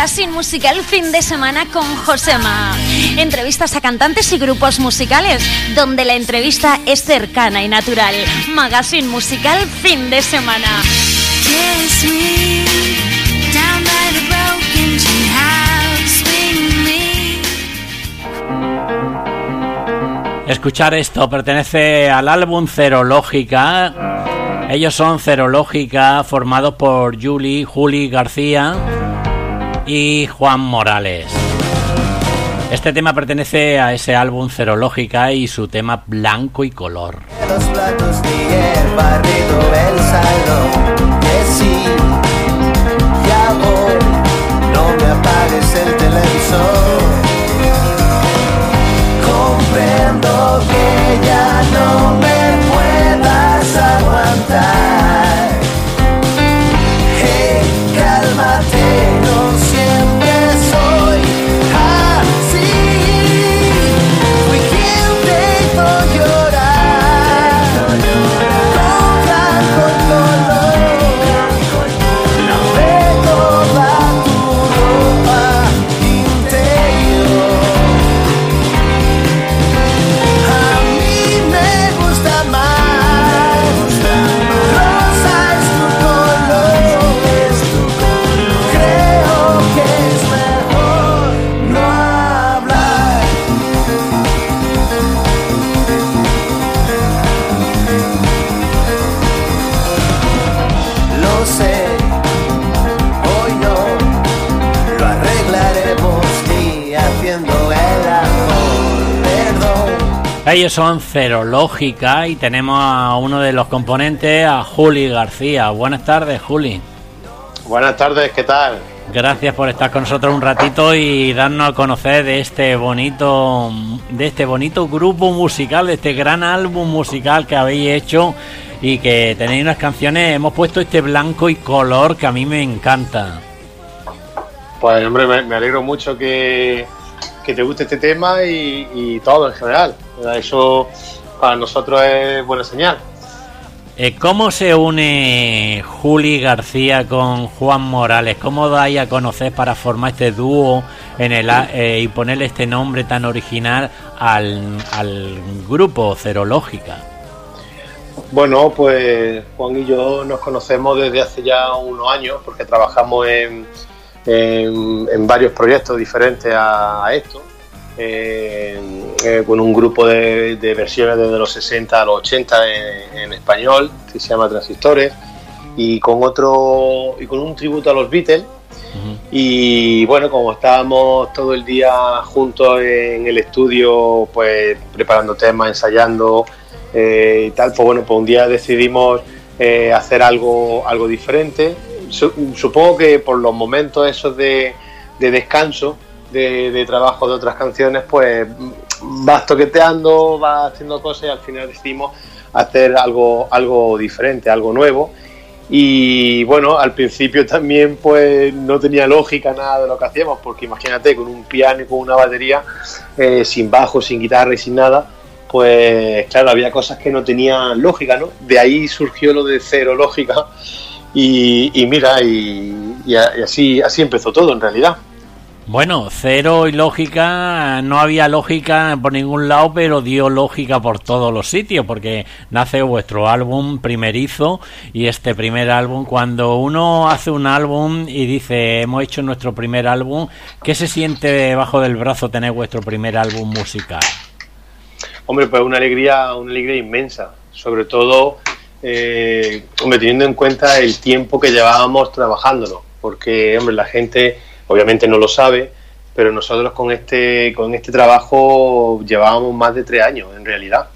Magazine Musical fin de semana con Josema. Entrevistas a cantantes y grupos musicales, donde la entrevista es cercana y natural. Magazine Musical fin de semana. Escuchar esto pertenece al álbum Cerológica. Ellos son Cerológica, formados por Juli García y Juan Morales. Este tema pertenece a ese álbum Cerológica y su tema Blanco y Color. Los platos de el barrido, el salón, que sí, ya voy, no me apagues el televisor. Comprendo que ya no me puedas aguantar. Hey, cálmate, no siempre soy así. Fui quien te hizo llorar. Con blanco y color, lavé toda tu ropa interior. A mí me gusta más, rosa es tu color. Creo que es mejor no hablar. Lo sé, hoy no lo arreglaremos ni haciendo el amor. Perdón. Ellos son Cerológica y tenemos a uno de los componentes, a Juli García. Buenas tardes, Juli. Buenas tardes, ¿qué tal? Gracias por estar con nosotros un ratito y darnos a conocer de este bonito grupo musical, de este gran álbum musical que habéis hecho y que tenéis unas canciones. Hemos puesto este Blanco y Color que a mí me encanta. Pues hombre, me alegro mucho que te guste este tema y todo en general. Eso para nosotros es buena señal. ¿Cómo se une Juli García con Juan Morales? ¿Cómo dais a conocer para formar este dúo y ponerle este nombre tan original al grupo Cerológica? Bueno, pues Juan y yo nos conocemos desde hace ya unos años porque trabajamos en varios proyectos diferentes a esto. Con un grupo de versiones desde los 60 a los 80 en español que se llama Transistores y con un tributo a los Beatles. Uh-huh. Y bueno, como estábamos todo el día juntos en el estudio pues preparando temas, ensayando y tal, pues bueno, pues un día decidimos hacer algo diferente. Supongo que por los momentos esos de descanso de trabajo de otras canciones, pues vas toqueteando, vas haciendo cosas y al final decidimos hacer algo diferente, algo nuevo. Y bueno, al principio también pues no tenía lógica nada de lo que hacíamos, porque imagínate, con un piano y con una batería, sin bajo, sin guitarra y sin nada, pues claro, había cosas que no tenían lógica, ¿no? De ahí surgió lo de Cerológica y mira, y así empezó todo en realidad. Bueno, Cero y Lógica, no había lógica por ningún lado, pero dio lógica por todos los sitios, porque nace vuestro álbum primerizo. Y este primer álbum, cuando uno hace un álbum y dice hemos hecho nuestro primer álbum, ¿qué se siente debajo del brazo tener vuestro primer álbum musical? Hombre, pues una alegría inmensa, sobre todo teniendo en cuenta el tiempo que llevábamos trabajándolo, porque hombre, la gente obviamente no lo sabe, pero nosotros con este trabajo llevábamos más de 3 años en realidad.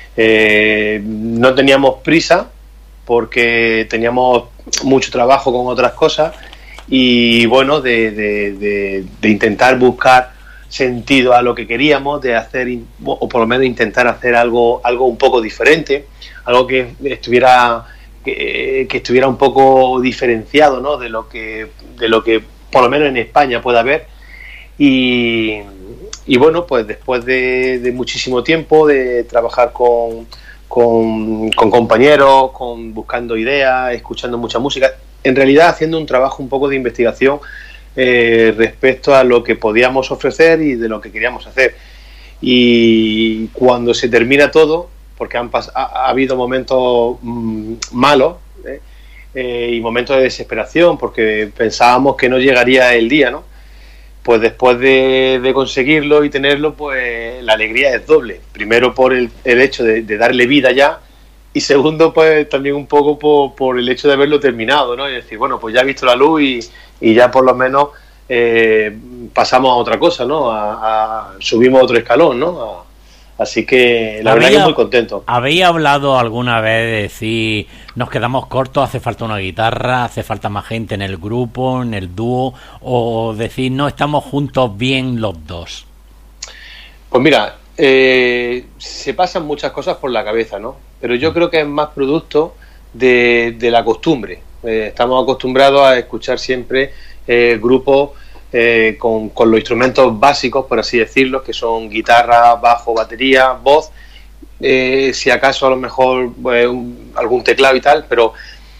No teníamos prisa porque teníamos mucho trabajo con otras cosas y bueno, de intentar buscar sentido a lo que queríamos, de hacer, o por lo menos intentar hacer algo un poco diferente, algo que estuviera un poco diferenciado, ¿no? de lo que por lo menos en España puede haber. Y bueno, pues después de muchísimo tiempo de trabajar con compañeros, buscando ideas, escuchando mucha música, en realidad haciendo un trabajo un poco de investigación respecto a lo que podíamos ofrecer y de lo que queríamos hacer. Y cuando se termina todo, porque ha habido momentos malos y momentos de desesperación, porque pensábamos que no llegaría el día, ¿no? Pues después de conseguirlo y tenerlo, pues la alegría es doble. Primero por el hecho de darle vida ya, y segundo, pues también un poco por el hecho de haberlo terminado, ¿no? Y decir, bueno, pues ya he visto la luz y ya por lo menos pasamos a otra cosa, ¿no? Subimos otro escalón, ¿no? Así que la verdad que muy contento. ¿Habéis hablado alguna vez de decir, nos quedamos cortos, hace falta una guitarra, hace falta más gente en el grupo, en el dúo, o decir, no, estamos juntos bien los dos? Pues mira, se pasan muchas cosas por la cabeza, ¿no? Pero yo creo que es más producto de la costumbre. Estamos acostumbrados a escuchar siempre grupos con los instrumentos básicos, por así decirlo, que son guitarra, bajo, batería, voz, si acaso a lo mejor algún teclado y tal, pero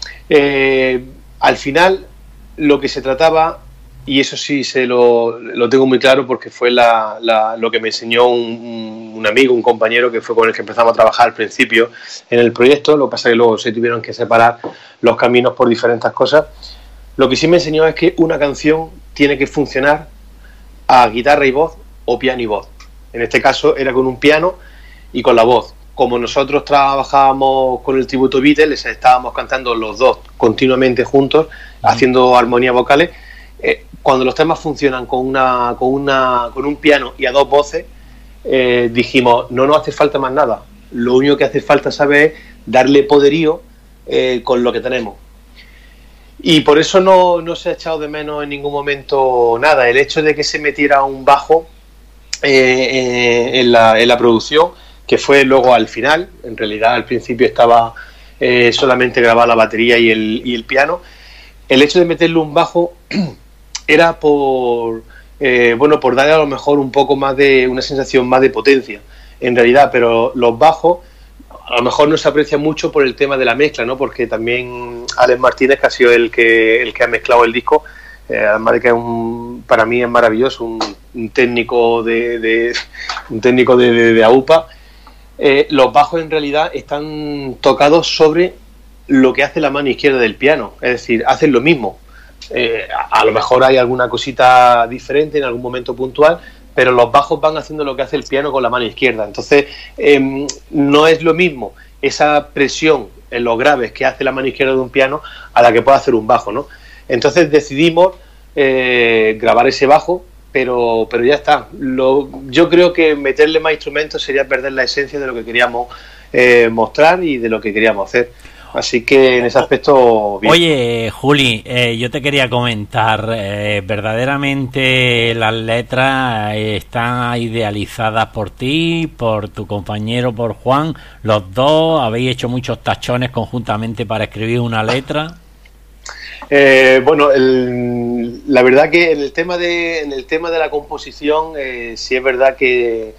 al final lo que se trataba, y eso sí lo tengo muy claro porque fue lo que me enseñó un amigo, un compañero que fue con el que empezamos a trabajar al principio en el proyecto. Lo que pasa es que luego se tuvieron que separar los caminos por diferentes cosas. Lo que sí me enseñó es que una canción tiene que funcionar a guitarra y voz o piano y voz. En este caso era con un piano y con la voz. Como nosotros trabajábamos con el tributo Beatles, estábamos cantando los dos continuamente juntos, haciendo armonías vocales. Cuando los temas funcionan con un piano y a dos voces, dijimos, no nos hace falta más nada. Lo único que hace falta, ¿sabes?, es darle poderío con lo que tenemos. Y por eso no se ha echado de menos en ningún momento nada. El hecho de que se metiera un bajo en la producción, que fue luego al final, en realidad al principio estaba solamente grabada la batería y el piano. El hecho de meterle un bajo era por darle a lo mejor un poco más de una sensación más de potencia, en realidad, pero los bajos a lo mejor no se aprecia mucho por el tema de la mezcla, ¿no? Porque también Alex Martínez, que ha sido el que ha mezclado el disco, además de que para mí es maravilloso, un técnico de AUPA, los bajos en realidad están tocados sobre lo que hace la mano izquierda del piano, es decir, hacen lo mismo. A lo mejor hay alguna cosita diferente en algún momento puntual, pero los bajos van haciendo lo que hace el piano con la mano izquierda. Entonces, no es lo mismo esa presión en los graves que hace la mano izquierda de un piano a la que puede hacer un bajo, ¿no? Entonces decidimos grabar ese bajo, pero ya está. Yo creo que meterle más instrumentos sería perder la esencia de lo que queríamos mostrar y de lo que queríamos hacer. Así que en ese aspecto bien. Oye, Juli, yo te quería comentar, verdaderamente las letras están idealizadas por ti, por tu compañero, por Juan. Los dos habéis hecho muchos tachones conjuntamente para escribir una letra. La verdad que en el tema de la composición, sí es verdad que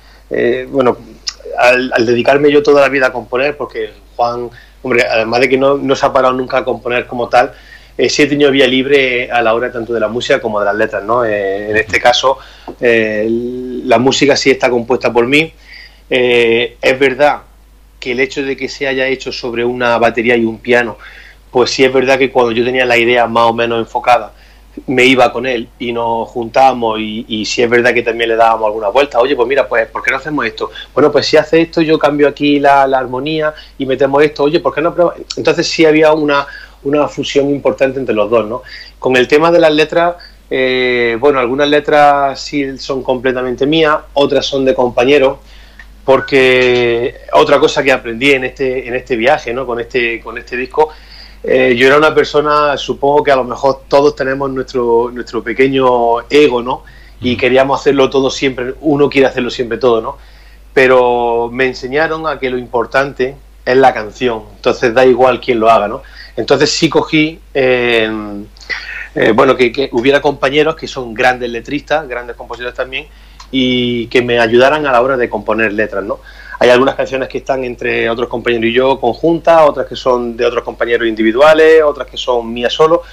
al dedicarme yo toda la vida a componer, porque Juan, hombre, además de que no se ha parado nunca a componer como tal, sí he tenido vía libre a la hora tanto de la música como de las letras, ¿no? En este caso, la música sí está compuesta por mí. Es verdad que el hecho de que se haya hecho sobre una batería y un piano, pues sí es verdad que cuando yo tenía la idea más o menos enfocada, me iba con él y nos juntábamos y sí es verdad que también le dábamos alguna vuelta. Oye, pues mira, pues ¿por qué no hacemos esto? Bueno, pues si hace esto, yo cambio aquí la armonía y metemos esto. Oye, ¿por qué no pruebas? Entonces sí había una fusión importante entre los dos, ¿no? Con el tema de las letras, algunas letras sí son completamente mías, otras son de compañeros, porque otra cosa que aprendí en este viaje, ¿no? Con este disco, yo era una persona, supongo que a lo mejor todos tenemos nuestro pequeño ego, ¿no? Y queríamos hacerlo todo siempre, uno quiere hacerlo siempre todo, ¿no? Pero me enseñaron a que lo importante es la canción, entonces da igual quién lo haga, ¿no? Entonces sí cogí, que hubiera compañeros que son grandes letristas, grandes compositores también, y que me ayudaran a la hora de componer letras, ¿no? Hay algunas canciones que están entre otros compañeros y yo conjuntas, otras que son de otros compañeros individuales, otras que son mías solo,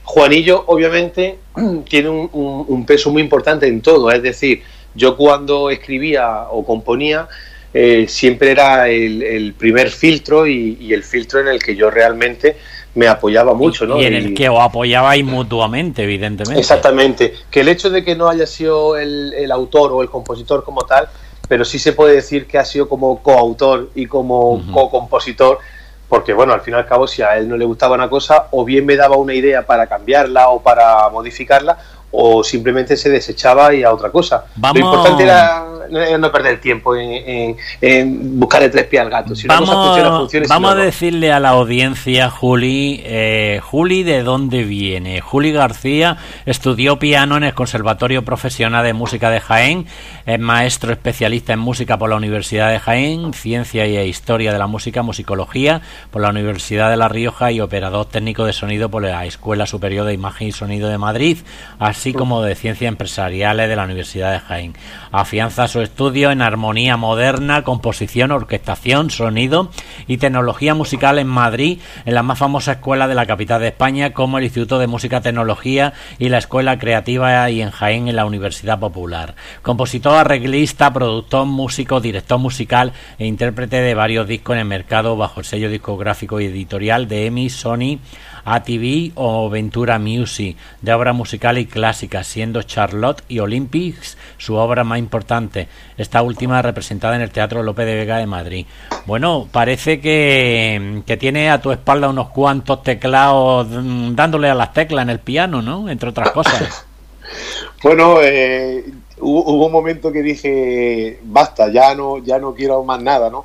Juanillo obviamente tiene un peso muy importante en todo, es decir, yo cuando escribía o componía siempre era el primer filtro y el filtro en el que yo realmente me apoyaba mucho, ¿no? Y en el que os apoyabais mutuamente, evidentemente. Exactamente, que el hecho de que no haya sido el autor o el compositor como tal, pero sí se puede decir que ha sido como coautor y como co-compositor, porque bueno, al fin y al cabo, si a él no le gustaba una cosa, o bien me daba una idea para cambiarla o para modificarla, o simplemente se desechaba y a otra cosa. Lo importante era no perder tiempo en buscarle tres pies al gato. Si una cosa funciona, funciona. Vamos a decirle a la audiencia, Juli, Juli, ¿de dónde viene? Juli García estudió piano en el Conservatorio Profesional de Música de Jaén, es maestro especialista en música por la Universidad de Jaén, Ciencia y Historia de la Música, Musicología por la Universidad de La Rioja y operador técnico de sonido por la Escuela Superior de Imagen y Sonido de Madrid, así como de Ciencias Empresariales de la Universidad de Jaén. Afianza su estudio en armonía moderna, composición, orquestación, sonido y tecnología musical en Madrid, en las más famosas escuelas de la capital de España, como el Instituto de Música, Tecnología y la Escuela Creativa, y en Jaén en la Universidad Popular. Compositor, arreglista, productor, músico, director musical e intérprete de varios discos en el mercado bajo el sello discográfico y editorial de EMI, Sony, ATV o Ventura Music, de obra musical y clásica, siendo Charlotte y Olympics su obra más importante, esta última representada en el Teatro Lope de Vega de Madrid. Bueno, parece que tiene a tu espalda unos cuantos teclados dándole a las teclas en el piano, ¿no? Entre otras cosas. Bueno, hubo un momento que dije, basta, ya no quiero más nada, ¿no?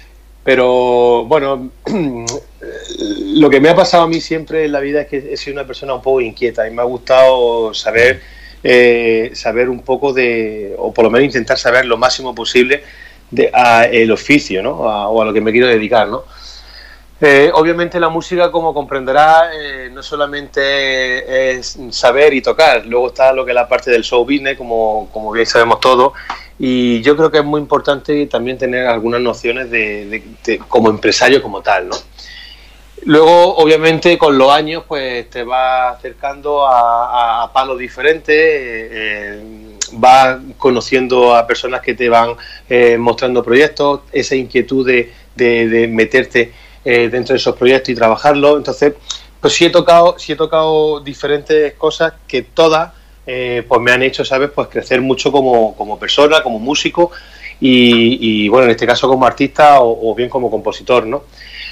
Pero bueno, lo que me ha pasado a mí siempre en la vida es que he sido una persona un poco inquieta y me ha gustado saber un poco o por lo menos intentar saber lo máximo posible el oficio, ¿no? O a lo que me quiero dedicar, ¿no? Obviamente la música, como comprenderás, no solamente es saber y tocar, luego está lo que es la parte del show business, como bien sabemos todos, y yo creo que es muy importante también tener algunas nociones de como empresario como tal, ¿no? Luego, obviamente, con los años, pues te vas acercando a palos diferentes, vas conociendo a personas que te van mostrando proyectos, esa inquietud de meterte dentro de esos proyectos y trabajarlos. Entonces, pues sí he tocado diferentes cosas que todas pues me han hecho, ¿sabes?, pues crecer mucho como persona, como músico y bueno, en este caso como artista o bien como compositor, ¿no?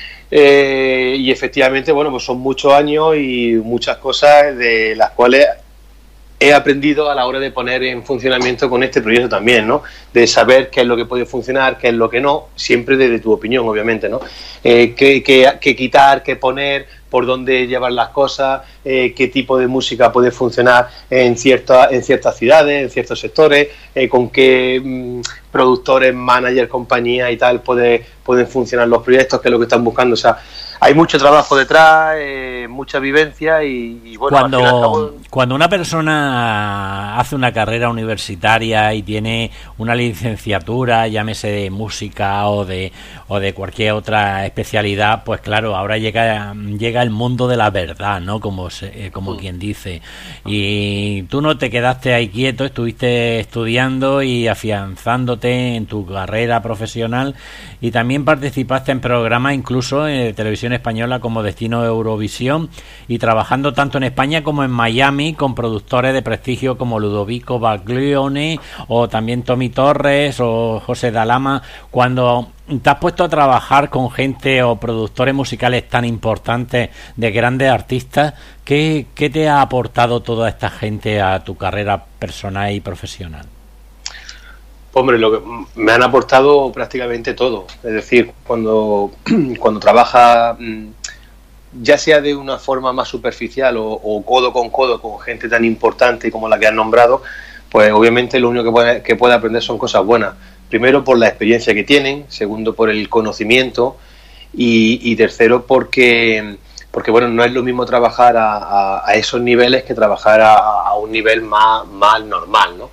Y efectivamente, bueno, pues son muchos años y muchas cosas de las cuales he aprendido a la hora de poner en funcionamiento con este proyecto también, ¿no? De saber qué es lo que puede funcionar, qué es lo que no, siempre desde tu opinión, obviamente, ¿no? Qué quitar, qué poner, por dónde llevar las cosas, qué tipo de música puede funcionar en ciertas ciudades, en ciertos sectores, con qué productores, managers, compañías y tal pueden funcionar los proyectos, qué es lo que están buscando. O sea, hay mucho trabajo detrás, mucha vivencia y bueno, cuando una persona hace una carrera universitaria y tiene una licenciatura, llámese de música o de cualquier otra especialidad, pues claro, ahora llega el mundo de la verdad, ¿no? Como quien dice. Y tú no te quedaste ahí quieto, estuviste estudiando y afianzándote en tu carrera profesional y también participaste en programas incluso en televisión española como Destino Eurovisión y trabajando tanto en España como en Miami con productores de prestigio como Ludovico Baglione o también Tommy Torres o José Dalama. Cuando te has puesto a trabajar con gente o productores musicales tan importantes de grandes artistas, ¿qué te ha aportado toda esta gente a tu carrera personal y profesional? Hombre, lo que me han aportado prácticamente todo. Es decir, cuando trabajas, ya sea de una forma más superficial o codo con gente tan importante como la que has nombrado, pues obviamente lo único que puede aprender son cosas buenas. Primero, por la experiencia que tienen. Segundo, por el conocimiento. Y tercero, porque bueno, no es lo mismo trabajar a esos niveles que trabajar a un nivel más normal, ¿no?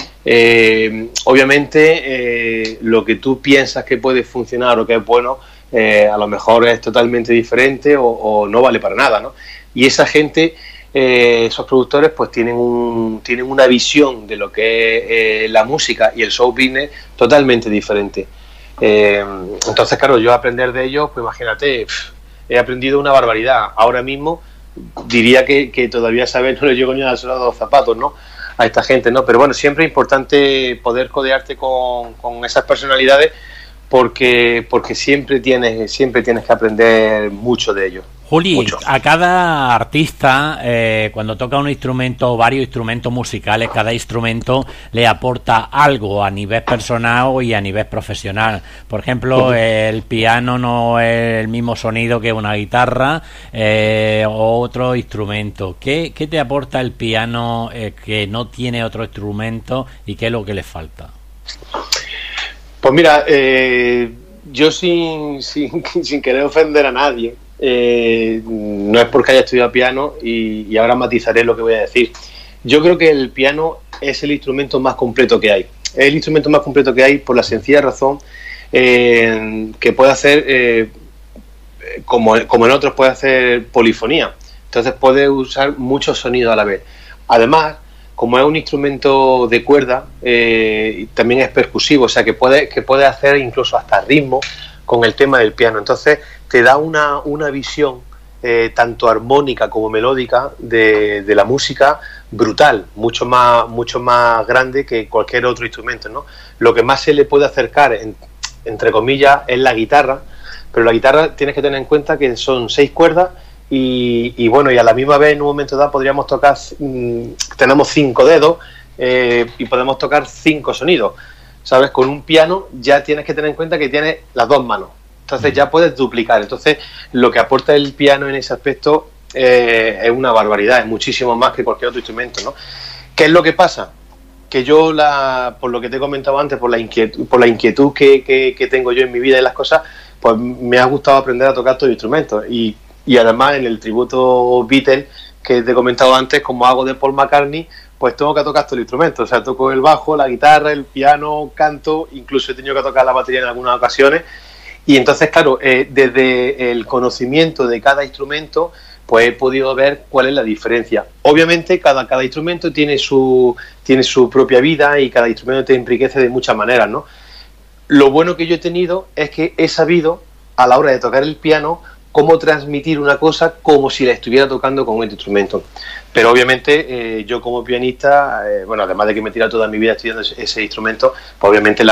Obviamente lo que tú piensas que puede funcionar o que es bueno a lo mejor es totalmente diferente o no vale para nada, ¿no? Y esa gente esos productores pues tienen una visión de lo que es la música y el show business totalmente diferente. Entonces, claro, yo aprender de ellos, pues imagínate, he aprendido una barbaridad. Ahora mismo diría que todavía, ¿sabes? No le llego ni a la suela de los zapatos, ¿no? A esta gente, ¿no? Pero bueno, siempre es importante poder codearte con esas personalidades porque siempre tienes que aprender mucho de ellos. Juli, Mucho. a cada artista, cuando toca un instrumento o varios instrumentos musicales, cada instrumento le aporta algo a nivel personal y a nivel profesional. Por ejemplo, el piano no es el mismo sonido que una guitarra o otro instrumento. ¿Qué te aporta el piano que no tiene otro instrumento y qué es lo que le falta? Pues mira, yo sin querer ofender a nadie, no es porque haya estudiado piano y ahora matizaré lo que voy a decir. Yo creo que el piano es el instrumento más completo que hay. Es el instrumento más completo que hay por la sencilla razón que puede hacer, como en otros, puede hacer polifonía. Entonces puede usar muchos sonidos a la vez. Además, como es un instrumento de cuerda, también es percusivo, o sea que puede hacer incluso hasta ritmo con el tema del piano. Entonces te da una visión tanto armónica como melódica de la música brutal, mucho más grande que cualquier otro instrumento, ¿no? Lo que más se le puede acercar, entre comillas, es la guitarra, pero la guitarra tienes que tener en cuenta que son 6 cuerdas y bueno, y a la misma vez en un momento dado podríamos tocar, tenemos 5 dedos y podemos tocar 5 sonidos, ¿sabes? Con un piano ya tienes que tener en cuenta que tienes las 2 manos, entonces ya puedes duplicar. Entonces lo que aporta el piano en ese aspecto es una barbaridad, es muchísimo más que cualquier otro instrumento, ¿no? ¿Qué es lo que pasa? Que yo, por lo que te he comentado antes, por la inquietud que tengo yo en mi vida y las cosas, pues me ha gustado aprender a tocar estos instrumentos y además en el tributo Beatles que te he comentado antes, como hago de Paul McCartney, pues tengo que tocar estos instrumentos, o sea, toco el bajo, la guitarra, el piano, canto, incluso he tenido que tocar la batería en algunas ocasiones, y entonces, claro, desde el conocimiento de cada instrumento, pues he podido ver cuál es la diferencia. Obviamente, cada instrumento tiene su propia vida y cada instrumento te enriquece de muchas maneras, ¿no? Lo bueno que yo he tenido es que he sabido, a la hora de tocar el piano, cómo transmitir una cosa como si la estuviera tocando con un instrumento. Pero obviamente yo como pianista, bueno, además de que me he tirado toda mi vida estudiando ese instrumento, pues obviamente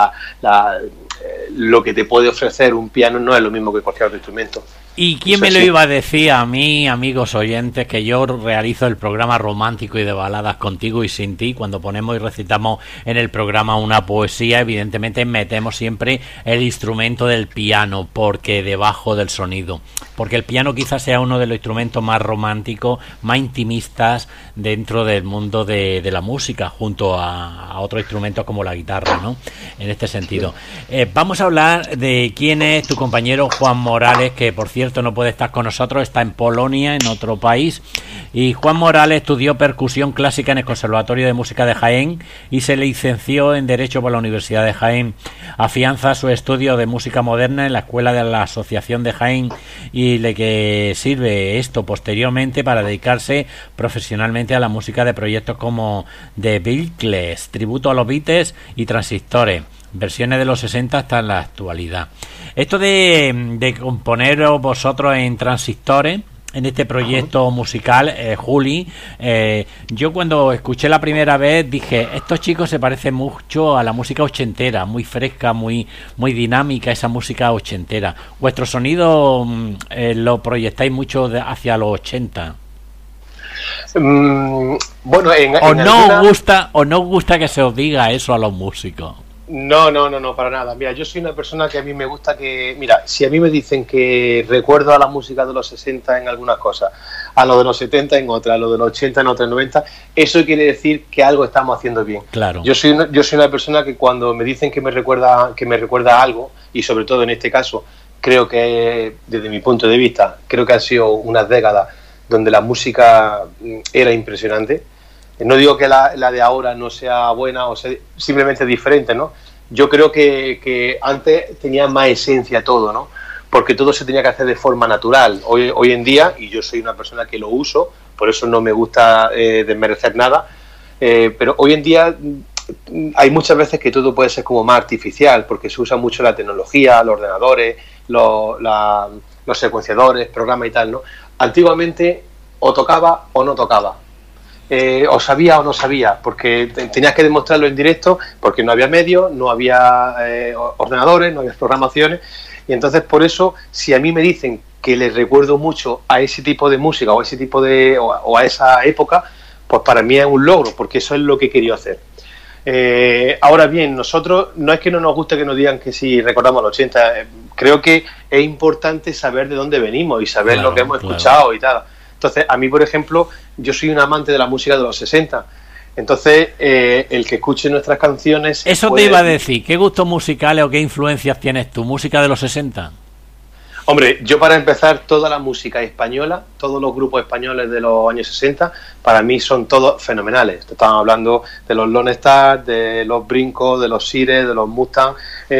lo que te puede ofrecer un piano no es lo mismo que cualquier otro instrumento. ¿Y quién me lo iba a decir a mí, amigos oyentes, que yo realizo el programa romántico y de baladas contigo y sin ti? Cuando ponemos y recitamos en el programa una poesía, evidentemente metemos siempre el instrumento del piano, porque debajo del sonido. Porque el piano quizás sea uno de los instrumentos más románticos, más intimistas dentro del mundo de la música, junto a otros instrumentos como la guitarra, ¿no? En este sentido. Vamos a hablar de quién es tu compañero Juan Morales, que por cierto no puede estar con nosotros, está en Polonia, en otro país. Y Juan Morales estudió percusión clásica en el Conservatorio de Música de Jaén y se licenció en Derecho por la Universidad de Jaén. Afianza su estudio de música moderna en la Escuela de la Asociación de Jaén y le que sirve esto posteriormente para dedicarse profesionalmente a la música de proyectos como The Beatles, tributo a los Beatles y Transistores, versiones de los 60 hasta la actualidad. Esto de componer vosotros en Transistores, en este proyecto musical, Juli, yo cuando escuché la primera vez dije, estos chicos se parecen mucho a la música ochentera, muy fresca, muy dinámica, esa música ochentera. Vuestro sonido lo proyectáis mucho hacia los 80. Bueno, ¿O no gusta que se os diga eso a los músicos? No, para nada. Mira, yo soy una persona que a mí me gusta que... Mira, si a mí me dicen que recuerdo a la música de los 60 en algunas cosas, a lo de los 70 en otras, a lo de los 80 en otras, 90, eso quiere decir que algo estamos haciendo bien. Claro. Yo soy una persona que cuando me dicen que me recuerda a algo, y sobre todo en este caso, creo que, desde mi punto de vista, creo que han sido unas décadas donde la música era impresionante. No digo que la de ahora no sea buena o sea simplemente diferente, ¿no? Yo creo que antes tenía más esencia todo, ¿no? porque todo se tenía que hacer de forma natural. Hoy en día, y yo soy una persona que lo uso, por eso no me gusta desmerecer nada, pero hoy en día hay muchas veces que todo puede ser como más artificial, porque se usa mucho la tecnología, los ordenadores, los secuenciadores, programas y tal, ¿no? Antiguamente o tocaba o no tocaba, o sabía o no sabía, porque tenías que demostrarlo en directo, porque no había medios, no había ordenadores, no había programaciones, y entonces por eso, si a mí me dicen que les recuerdo mucho a ese tipo de música o a ese tipo de o a esa época, pues para mí es un logro, porque eso es lo que he querido hacer. Ahora bien, nosotros no es que no nos guste que nos digan que si recordamos los 80, creo que es importante saber de dónde venimos y saber lo que hemos escuchado y tal. Entonces, a mí, por ejemplo, yo soy un amante de la música de los 60. Entonces, el que escuche nuestras canciones... Eso te iba a decir, ¿qué gustos musicales o qué influencias tienes tú? ¿Música de los 60? Hombre, yo para empezar, toda la música española, todos los grupos españoles de los años 60, para mí son todos fenomenales. Te estamos hablando de los Lone Stars, de los Brincos, de los Sires, de los Mustang.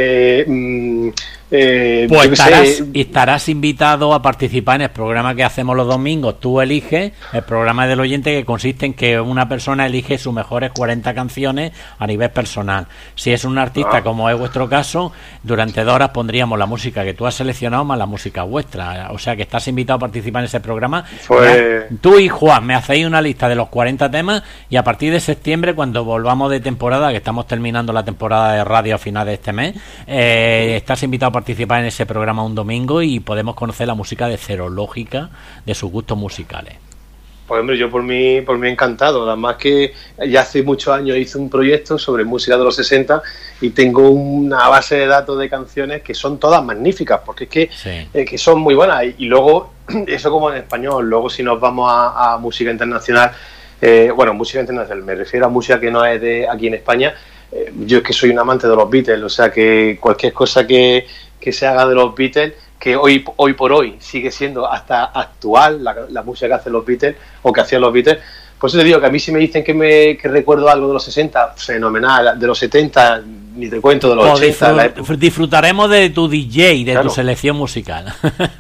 Pues estarás invitado a participar en el programa que hacemos los domingos. Tú eliges el programa del oyente, que consiste en que una persona elige sus mejores 40 canciones a nivel personal. Si es un artista, como es vuestro caso, durante 2 horas pondríamos la música que tú has seleccionado más la música vuestra. O sea que estás invitado a participar en ese programa. Pues... Tú y Juan me hacéis una lista de los 40 temas, y a partir de septiembre, cuando volvamos de temporada, que estamos terminando la temporada de radio a final de este mes, estás invitado a participar en ese programa un domingo y podemos conocer la música de Cero Lógica, de sus gustos musicales. Pues hombre, yo por mí encantado. Además que ya hace muchos años hice un proyecto sobre música de los 60 y tengo una base de datos de canciones que son todas magníficas, porque es que, sí, que son muy buenas. Y luego, eso como en español, luego si nos vamos a música internacional, música internacional, me refiero a música que no es de aquí en España. Yo es que soy un amante de los Beatles, o sea que cualquier cosa que se haga de los Beatles, que hoy por hoy sigue siendo hasta actual la música que hacen los Beatles o que hacían los Beatles. Por eso te digo que a mí si me dicen que recuerdo algo de los 60, fenomenal. De los 70, ni te cuento, de los 80. Disfrutaremos de tu DJ, de tu selección musical.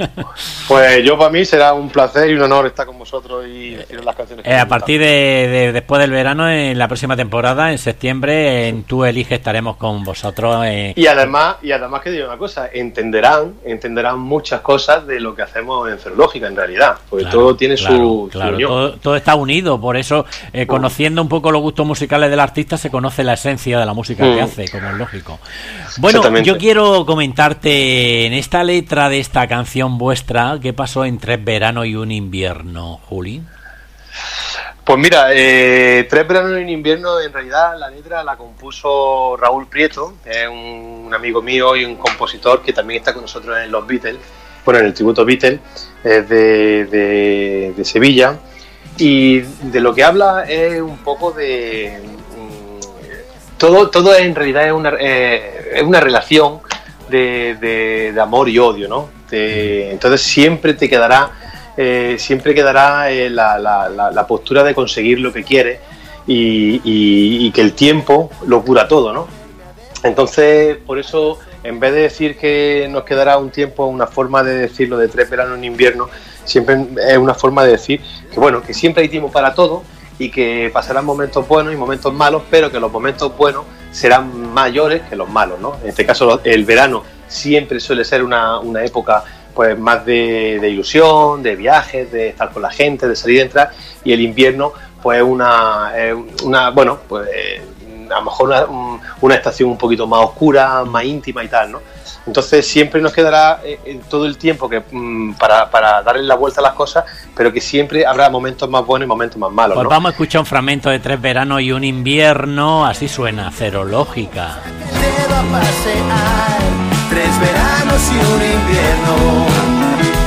Pues yo, para mí será un placer y un honor estar con vosotros y deciros las canciones que a partir de después del verano, en la próxima temporada, en septiembre, en Tú Eliges estaremos con vosotros. Y además que digo una cosa, entenderán muchas cosas de lo que hacemos en Cero Lógica, en realidad, porque todo tiene su unión. Todo está unido. Por eso, conociendo un poco los gustos musicales del artista, se conoce la esencia de la música que hace, como es lógico. Bueno, yo quiero comentarte en esta letra de esta canción vuestra, ¿qué pasó en 3 veranos y un invierno, Juli? Pues mira, 3 veranos y un invierno, en realidad la letra la compuso Raúl Prieto, es un amigo mío y un compositor que también está con nosotros en los Beatles, en el tributo Beatles, de Sevilla. Y de lo que habla es un poco de... Todo en realidad es una relación de amor y odio, ¿no? Entonces siempre quedará la postura de conseguir lo que quieres y que el tiempo lo cura todo, ¿no? Entonces, por eso, en vez de decir que nos quedará un tiempo, una forma de decirlo de 3 veranos en invierno, siempre es una forma de decir que siempre hay tiempo para todo y que pasarán momentos buenos y momentos malos, pero que los momentos buenos serán mayores que los malos, ¿no? En este caso, el verano siempre suele ser una época pues más de ilusión, de viajes, de estar con la gente, de salir y entrar, y el invierno pues a lo mejor una estación un poquito más oscura, más íntima y tal, ¿no? Entonces siempre nos quedará todo el tiempo para darle la vuelta a las cosas, pero que siempre habrá momentos más buenos y momentos más malos, pues, ¿no? Vamos a escuchar un fragmento de 3 veranos y un invierno, así suena, Cero Lógica. Te va a pasear 3 veranos y un invierno.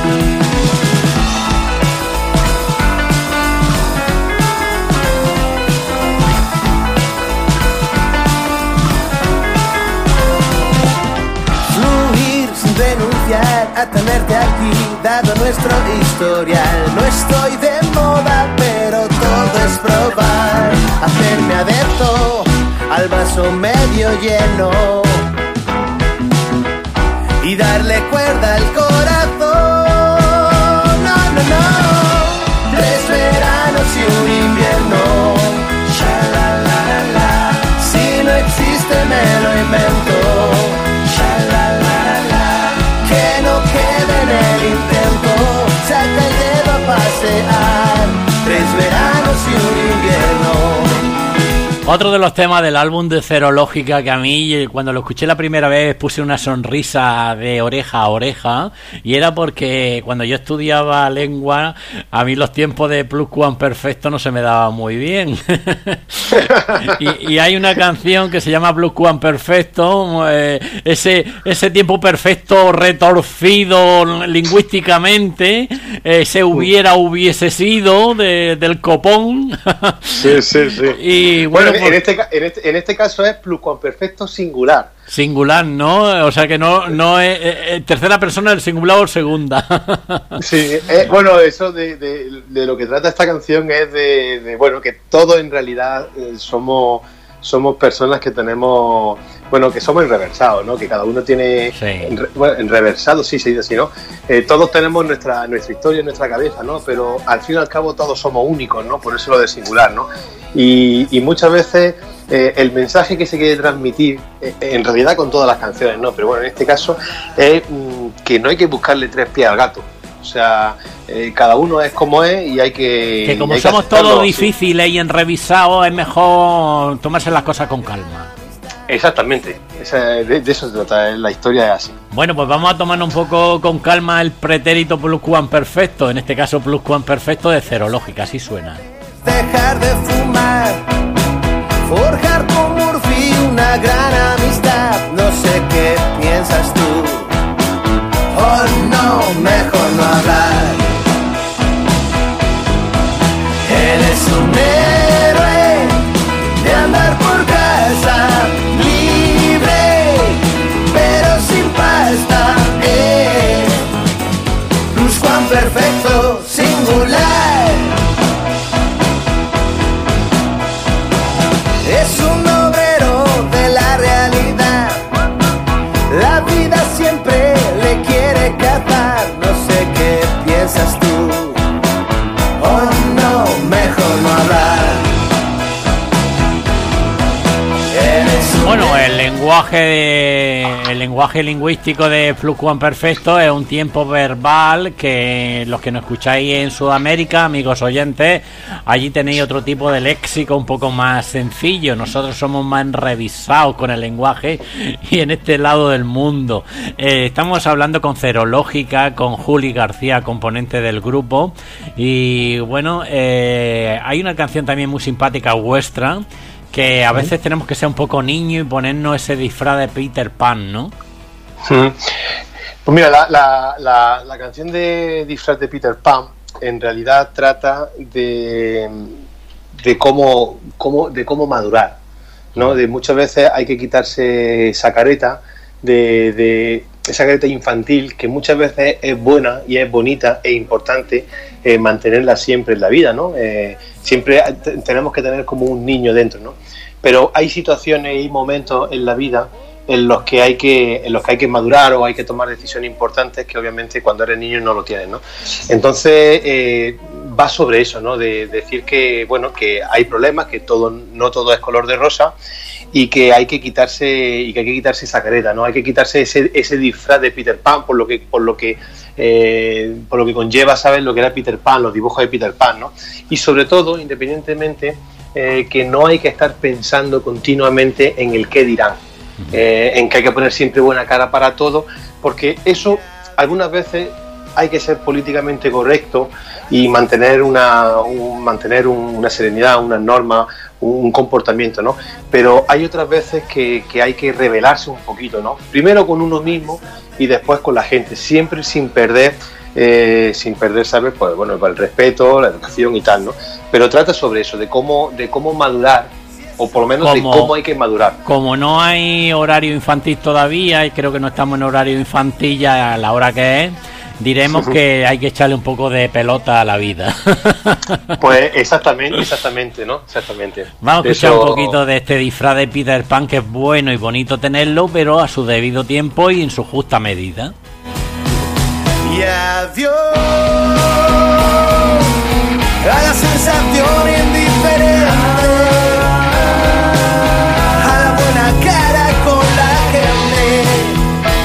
Renunciar a tenerte aquí, dado nuestro historial. No estoy de moda, pero todo es probar. Hacerme adepto al vaso medio lleno y darle cuerda al corazón. pasear 3 veranos y un invierno. Otro de los temas del álbum de Cero Lógica que a mí, cuando lo escuché la primera vez, puse una sonrisa de oreja a oreja, y era porque cuando yo estudiaba lengua, a mí los tiempos de pluscuamperfecto no se me daban muy bien. y hay una canción que se llama pluscuamperfecto, ese tiempo perfecto retorcido lingüísticamente, ese hubiese sido del copón. Sí. Y bueno, en este caso es pluscuamperfecto singular. Singular, ¿no? O sea que no es tercera persona del singular o segunda. Sí, bueno, eso de lo que trata esta canción es bueno, que todos en realidad somos personas que tenemos, bueno, que somos enreversados, ¿no? Que cada uno tiene enreversado, sí se dice así, ¿no? Todos tenemos nuestra historia en nuestra cabeza, ¿no? Pero al fin y al cabo todos somos únicos, ¿no? Por eso lo de singular, ¿no? Y muchas veces el mensaje que se quiere transmitir, en realidad con todas las canciones, ¿no? Pero bueno, en este caso es que no hay que buscarle 3 pies al gato. O sea, cada uno es como es y hay que como hay somos que aceptarlo, todos difíciles y enrevisados, es mejor tomarse las cosas con calma. Exactamente, de eso se trata, la historia es así. Bueno, pues vamos a tomarnos un poco con calma el pretérito pluscuamperfecto, en este caso pluscuamperfecto de Cero Lógica, así suena. Dejar de fumar, forjar con Murphy una gran amistad. No sé qué piensas tú. Oh no, mejor no hablar. Eres un héroe de andar por casa, libre, pero sin pasta. Pluscuamperfecto singular. Es un obrero de la realidad. La vida siempre le quiere cazar. No sé qué piensas tú. Oh no, mejor no hablar. Bueno, el lenguaje lingüístico de pluscuamperfecto es un tiempo verbal que los que nos escucháis en Sudamérica, amigos oyentes, allí tenéis otro tipo de léxico un poco más sencillo. Nosotros somos más enrevisados con el lenguaje y en este lado del mundo. Estamos hablando con Cero Lógica, con Juli García, componente del grupo, y bueno, hay una canción también muy simpática vuestra, que a veces tenemos que ser un poco niños y ponernos ese disfraz de Peter Pan, ¿no? Pues mira, la canción de Disfraz de Peter Pan en realidad trata de cómo madurar, ¿no? De muchas veces hay que quitarse esa careta de esa careta infantil que muchas veces es buena y es bonita e importante mantenerla siempre en la vida, ¿no? Siempre tenemos que tener como un niño dentro, ¿no? Pero hay situaciones y momentos en la vida en los que hay que madurar o hay que tomar decisiones importantes que obviamente cuando eres niño no lo tienes, ¿no? Entonces va sobre eso, ¿no? De decir que bueno, que hay problemas, que no todo es color de rosa y que hay que quitarse esa careta, ¿no? Hay que quitarse ese disfraz de Peter Pan por lo que conlleva, ¿sabes? Lo que era Peter Pan, los dibujos de Peter Pan, ¿no? Y sobre todo, independientemente, que no hay que estar pensando continuamente en el qué dirán, en que hay que poner siempre buena cara para todo, porque eso algunas veces hay que ser políticamente correcto y mantener una serenidad, unas normas, un comportamiento, ¿no? Pero hay otras veces que hay que rebelarse un poquito, ¿no? Primero con uno mismo y después con la gente, siempre sin perder, ¿sabes? Pues bueno, el respeto, la educación y tal, ¿no? Pero trata sobre eso, de cómo madurar, o por lo menos de cómo hay que madurar. Como no hay horario infantil todavía, y creo que no estamos en horario infantil ya a la hora que es, diremos que hay que echarle un poco de pelota a la vida. Pues exactamente, ¿no? Exactamente. Vamos a escuchar un poquito de este disfraz de Peter Pan, que es bueno y bonito tenerlo, pero a su debido tiempo y en su justa medida. Y adiós a la sensación indiferente, a la buena cara con la gente,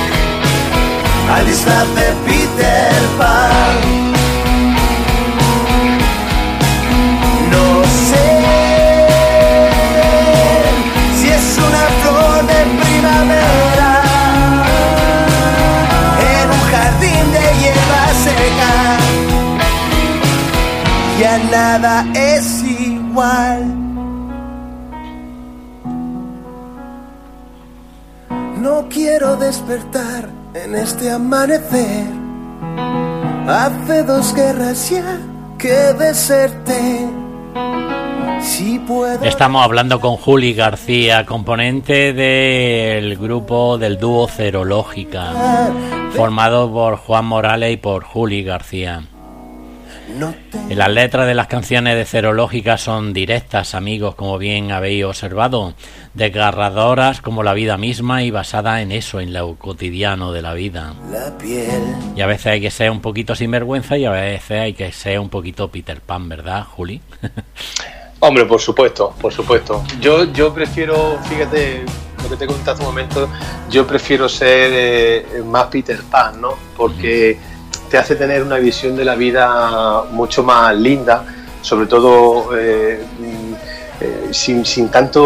al disfraz de Peter Pan. ya nada es igual. No quiero despertar en este amanecer. Hace 2 guerras ya que deserté. Si puedo... Estamos hablando con Juli García, componente del grupo del dúo Cerológica, formado por Juan Morales y por Juli García. Las letras de las canciones de Cerológica son directas, amigos, como bien habéis observado, desgarradoras como la vida misma y basadas en eso, en lo cotidiano de la vida. Y a veces hay que ser un poquito sinvergüenza y a veces hay que ser un poquito Peter Pan, ¿verdad, Juli? Hombre, por supuesto, por supuesto. Yo prefiero, fíjate, lo que te conté hace un momento, yo prefiero ser más Peter Pan, ¿no? Porque te hace tener una visión de la vida mucho más linda, sobre todo sin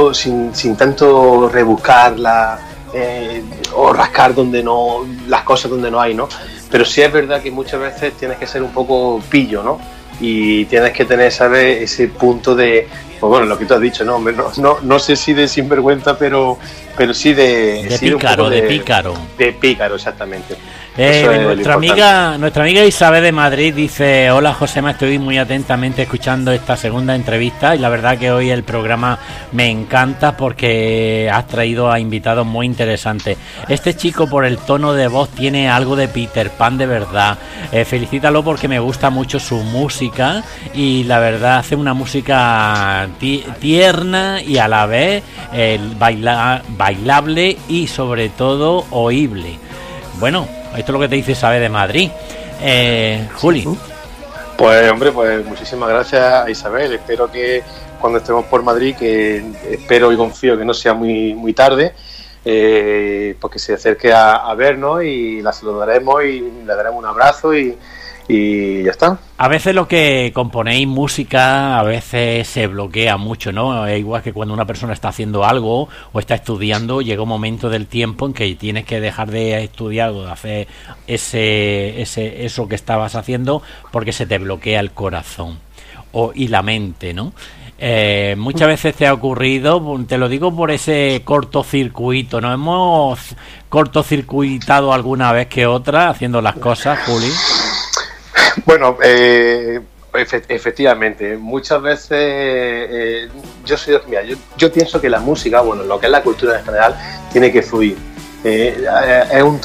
tanto rebuscarla o rascar donde no, las cosas donde no hay, ¿no? Pero sí es verdad que muchas veces tienes que ser un poco pillo, ¿no? Y tienes que tener, ¿sabes?, ese punto de, pues bueno, lo que tú has dicho, no sé si de sinvergüenza, pero sí de pícaro, de pícaro. De pícaro, exactamente. Nuestra amiga Isabel de Madrid dice: hola Josema, estoy muy atentamente escuchando esta segunda entrevista y la verdad que hoy el programa me encanta porque has traído a invitados muy interesantes. Este chico, por el tono de voz, tiene algo de Peter Pan de verdad. Felicítalo porque me gusta mucho su música y la verdad hace una música tierna y a la vez bailable y sobre todo oíble. Bueno, esto es lo que te dice Isabel de Madrid. Juli. Pues hombre, pues muchísimas gracias a Isabel. Espero que cuando estemos por Madrid, que espero y confío que no sea muy tarde, pues que se acerque a vernos y la saludaremos y le daremos un abrazo y ya está. A veces lo que componéis música a veces se bloquea mucho, ¿no? Es igual que cuando una persona está haciendo algo o está estudiando, llega un momento del tiempo en que tienes que dejar de estudiar o de hacer eso que estabas haciendo porque se te bloquea el corazón y la mente, ¿no? Muchas veces te ha ocurrido, te lo digo por ese cortocircuito, ¿no? Hemos cortocircuitado alguna vez que otra haciendo las cosas, Juli. Bueno, efectivamente, muchas veces yo pienso que la música, bueno, lo que es la cultura en general, tiene que fluir. Es un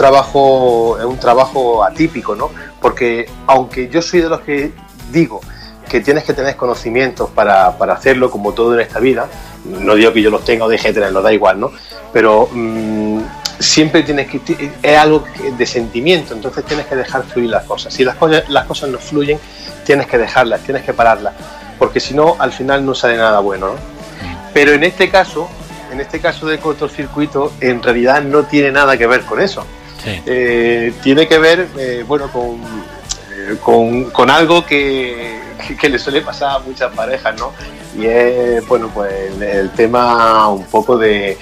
trabajo atípico, ¿no? Porque aunque yo soy de los que digo que tienes que tener conocimientos para hacerlo, como todo en esta vida, no digo que yo los tenga o deje de tenerlos, da igual, ¿no? Pero siempre es algo de sentimiento, entonces tienes que dejar fluir las cosas. Si las cosas no fluyen, tienes que dejarlas, tienes que pararlas, porque si no, al final no sale nada bueno, ¿no? Pero en este caso del cortocircuito, en realidad no tiene nada que ver con eso. Sí. Tiene que ver, con algo que le suele pasar a muchas parejas, ¿no? Y es, bueno, pues el tema un poco del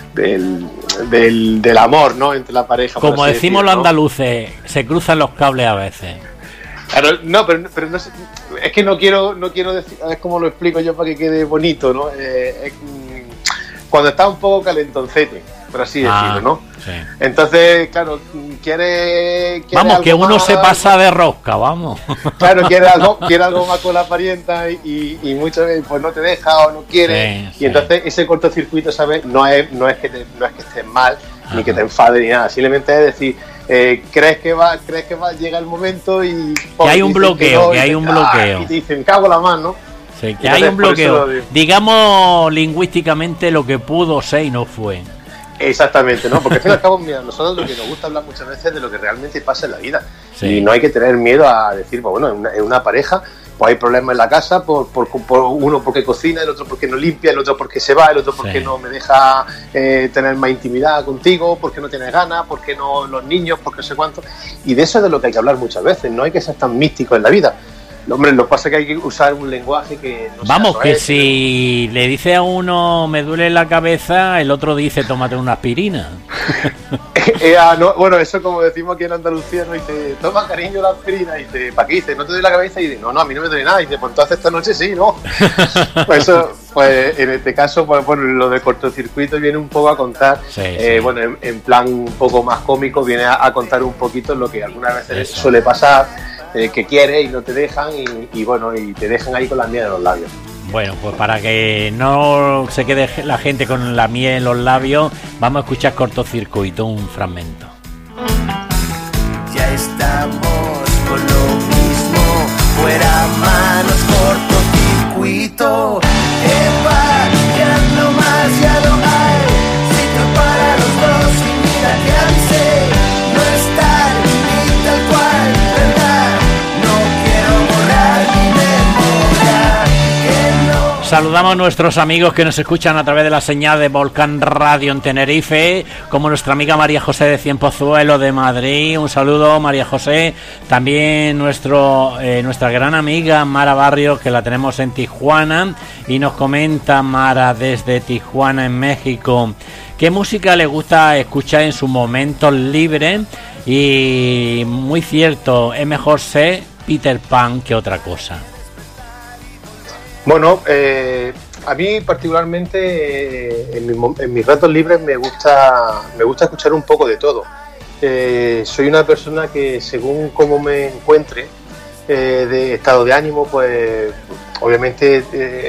amor, ¿no? Entre la pareja. Como decimos los andaluces, se cruzan los cables a veces. Claro, no, pero no sé, es que no quiero decir, es como lo explico yo para que quede bonito, ¿no? Cuando está un poco calentoncete, por así decirlo, ¿no? Sí. Entonces, claro, quiere vamos, que uno se pasa de rosca, vamos. Claro, quiere algo más con la parienta y muchas veces pues no te deja o no quiere. Sí, y entonces ese cortocircuito, ¿sabes? No es que estés mal, ni que te enfades ni nada. Simplemente es decir, crees que va a llegar el momento y que hay un bloqueo, que hay un bloqueo. Y te dicen, cago la mano, ¿no? Sí, que hay un bloqueo. Digamos lingüísticamente lo que pudo ser y no fue. Exactamente, ¿no? Porque al fin y al cabo, mira, nosotros lo que nos gusta hablar muchas veces de lo que realmente pasa en la vida. Sí. Y no hay que tener miedo a decir, pues bueno, en una pareja pues hay problemas en la casa, por uno porque cocina, el otro porque no limpia, el otro porque se va, el otro porque no me deja tener más intimidad contigo, porque no tienes ganas, porque no los niños, porque no sé cuánto. Y de eso es de lo que hay que hablar muchas veces. No hay que ser tan místico en la vida. Hombre, lo que pasa es que hay que usar un lenguaje que no Vamos, sea que soez, si le dice a uno me duele la cabeza, el otro dice tómate una aspirina. no, bueno, eso como decimos aquí en Andalucía, ¿no? Dice, toma cariño la aspirina, y dice, ¿para qué? Dice, ¿no te duele la cabeza? Y dice, no, a mí no me duele nada. Y dice, pues entonces esta noche sí, ¿no? Pues eso, pues en este caso, pues bueno, lo de cortocircuito viene un poco a contar, Sí. bueno, en plan un poco más cómico, viene a contar un poquito lo que algunas veces Eso. suele pasar, que quieres y no te dejan, y bueno, y te dejan ahí con la miel en los labios. Bueno, pues para que no se quede la gente con la miel en los labios, vamos a escuchar Cortocircuito, un fragmento. Ya estamos con lo mismo, fuera manos, cortocircuito. Epa, ya no más, ya no hay sitio para los dos. Y mira que avisé, no estar ni tal cual, ¿verdad? No quiero borrar mi memoria, que no. Saludamos a nuestros amigos que nos escuchan a través de la señal de Volcán Radio en Tenerife, como nuestra amiga María José de Cienpozuelo de Madrid. Un saludo, María José. También nuestra gran amiga Mara Barrios, que la tenemos en Tijuana, y nos comenta Mara desde Tijuana, en México, qué música le gusta escuchar en sus momentos libres. Y muy cierto, es mejor ser Peter Pan que otra cosa. Bueno, a mí particularmente en mis ratos libres me gusta escuchar un poco de todo. Soy una persona que según cómo me encuentre de estado de ánimo, pues obviamente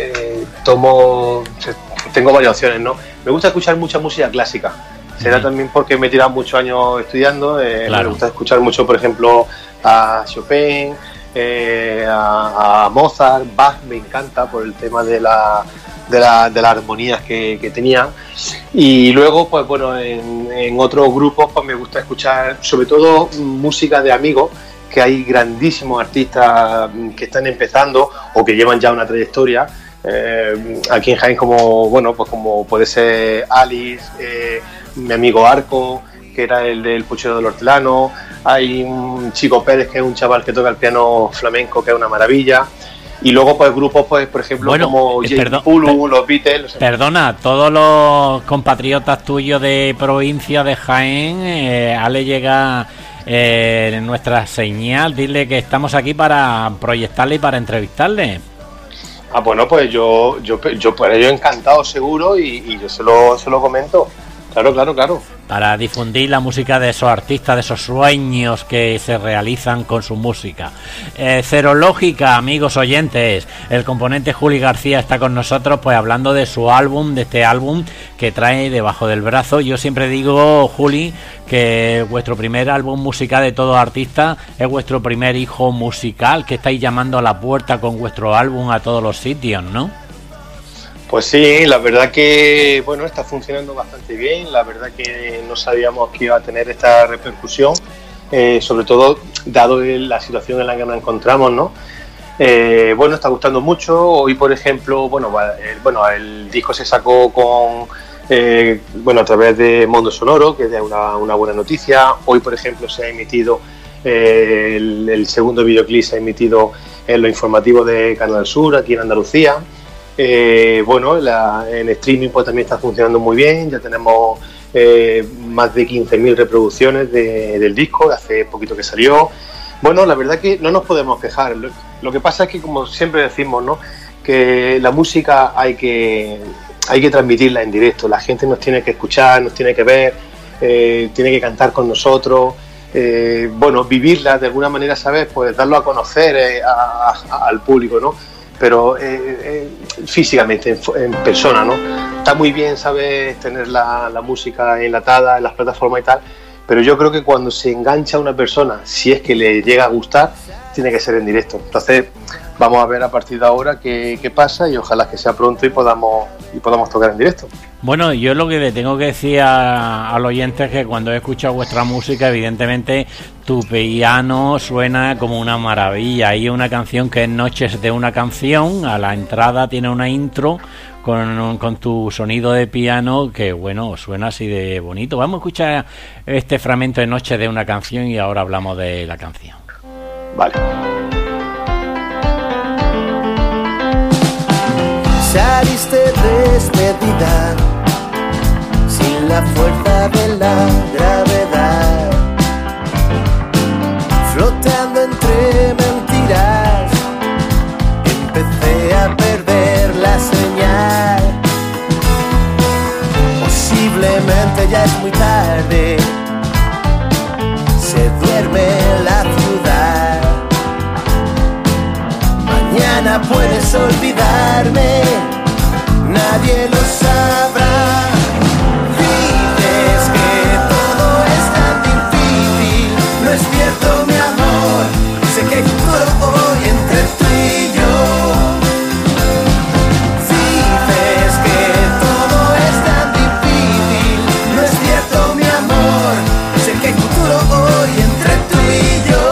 tengo varias opciones, ¿no? Me gusta escuchar mucha música clásica. Será también porque me he tirado muchos años estudiando. Claro. Me gusta escuchar mucho, por ejemplo, a Chopin, a Mozart, Bach me encanta por el tema de las armonías que tenía. Y luego, pues bueno, en otros grupos pues me gusta escuchar sobre todo música de amigos, que hay grandísimos artistas que están empezando o que llevan ya una trayectoria. Aquí en Jaén, como puede ser Alice, mi amigo Arco, que era el del Puchero del Hortelano. Hay un Chico Pérez, que es un chaval que toca el piano flamenco, que es una maravilla. Y luego, pues, grupos, pues, por ejemplo, Bueno, como James Pulu, los Beatles. O sea, Perdona, todos los compatriotas tuyos de provincia de Jaén, Ale llega nuestra señal, dile que estamos aquí para proyectarle y para entrevistarle. bueno, pues yo para ello encantado, seguro, y yo se lo comento. Claro. Para difundir la música de esos artistas, de esos sueños que se realizan con su música. Cero Lógica, amigos oyentes, el componente Juli García está con nosotros, pues hablando de su álbum, de este álbum que trae debajo del brazo. Yo siempre digo, Juli, que vuestro primer álbum musical de todo artista es vuestro primer hijo musical, que estáis llamando a la puerta con vuestro álbum a todos los sitios, ¿no? Pues sí, la verdad que bueno, está funcionando bastante bien. La verdad que no sabíamos que iba a tener esta repercusión, sobre todo dado la situación en la que nos encontramos, ¿no? Bueno, está gustando mucho. Hoy, por ejemplo, el disco se sacó a través de Mundo Sonoro, que es una buena noticia. Hoy, por ejemplo, se ha emitido el segundo videoclip, se ha emitido en lo informativo de Canal Sur, aquí en Andalucía. En streaming pues también está funcionando muy bien. Ya tenemos más de 15.000 reproducciones del disco, hace poquito que salió. Bueno, la verdad que no nos podemos quejar. Lo que pasa es que, como siempre decimos, ¿no?, que la música hay que transmitirla en directo. La gente nos tiene que escuchar, nos tiene que ver, tiene que cantar con nosotros. Vivirla de alguna manera, ¿sabes? Pues darlo a conocer al público, ¿no? Pero físicamente, en persona, ¿no? Está muy bien, ¿sabes?, tener la música enlatada en las plataformas y tal, pero yo creo que cuando se engancha a una persona, si es que le llega a gustar, tiene que ser en directo. Entonces, vamos a ver a partir de ahora qué pasa, y ojalá que sea pronto y podamos tocar en directo. Bueno, yo lo que le tengo que decir al oyente es que cuando he escuchado vuestra música, evidentemente tu piano suena como una maravilla. Hay una canción que es Noches de una canción, a la entrada tiene una intro con tu sonido de piano que, bueno, suena así de bonito. Vamos a escuchar este fragmento de Noches de una canción y ahora hablamos de la canción. Vale. perdida, sin la fuerza de la gravedad, flotando entre mentiras, empecé a perder la señal. Posiblemente ya es muy tarde, se duerme la ciudad. Mañana puedes olvidarme, nadie lo sabrá. Dices que todo es tan difícil, no es cierto mi amor, sé que hay futuro hoy entre tú y yo. Dices que todo es tan difícil, no es cierto mi amor, sé que hay futuro hoy entre tú y yo.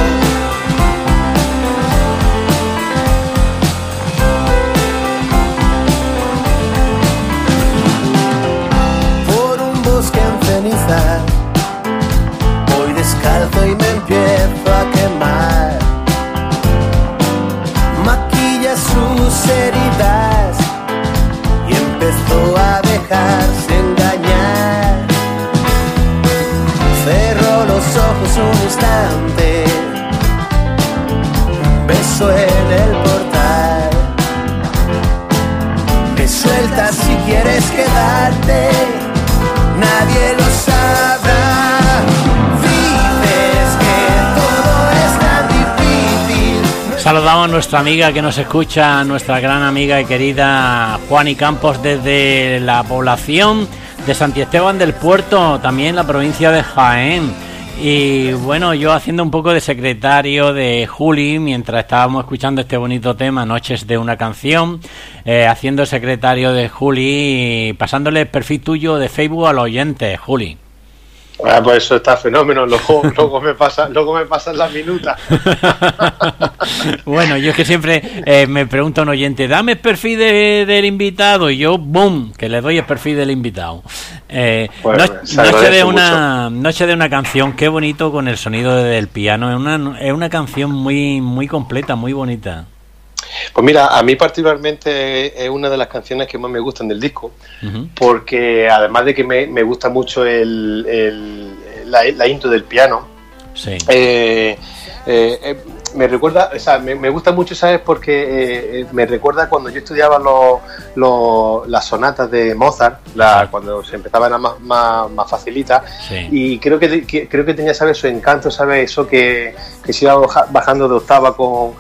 Voy descalzo y me empiezo a quemar. Maquilla sus heridas y empezó a dejarse engañar. Cerró los ojos un instante, beso en el portal. Me sueltas si quieres quedarte, nadie lo sabrá. Dices que todo es tan difícil. Saludamos a nuestra amiga que nos escucha, nuestra gran amiga y querida Juani Campos, desde la población de Santi Esteban del Puerto, también la provincia de Jaén. Y bueno, yo haciendo un poco de secretario de Juli mientras estábamos escuchando este bonito tema, Noches de una canción, haciendo secretario de Juli y pasándole el perfil tuyo de Facebook a los oyentes, Juli. Ah, pues eso está fenómeno, luego me pasan las minutas. Bueno, yo es que siempre me pregunta un oyente, dame el perfil del invitado, y yo, boom, que le doy el perfil del invitado. Bueno, Noche de una canción, qué bonito con el sonido del piano, es una canción muy, muy completa, muy bonita. Pues mira, a mí particularmente es una de las canciones que más me gustan del disco, porque además de que me gusta mucho la intro del piano, sí. Me recuerda, o sea, me gusta mucho, ¿sabes? Porque me recuerda cuando yo estudiaba las sonatas de Mozart, cuando se empezaban a más facilitas, sí. Y creo que tenía, ¿sabes? Su encanto, ¿sabes? Eso que se iba bajando de octava con...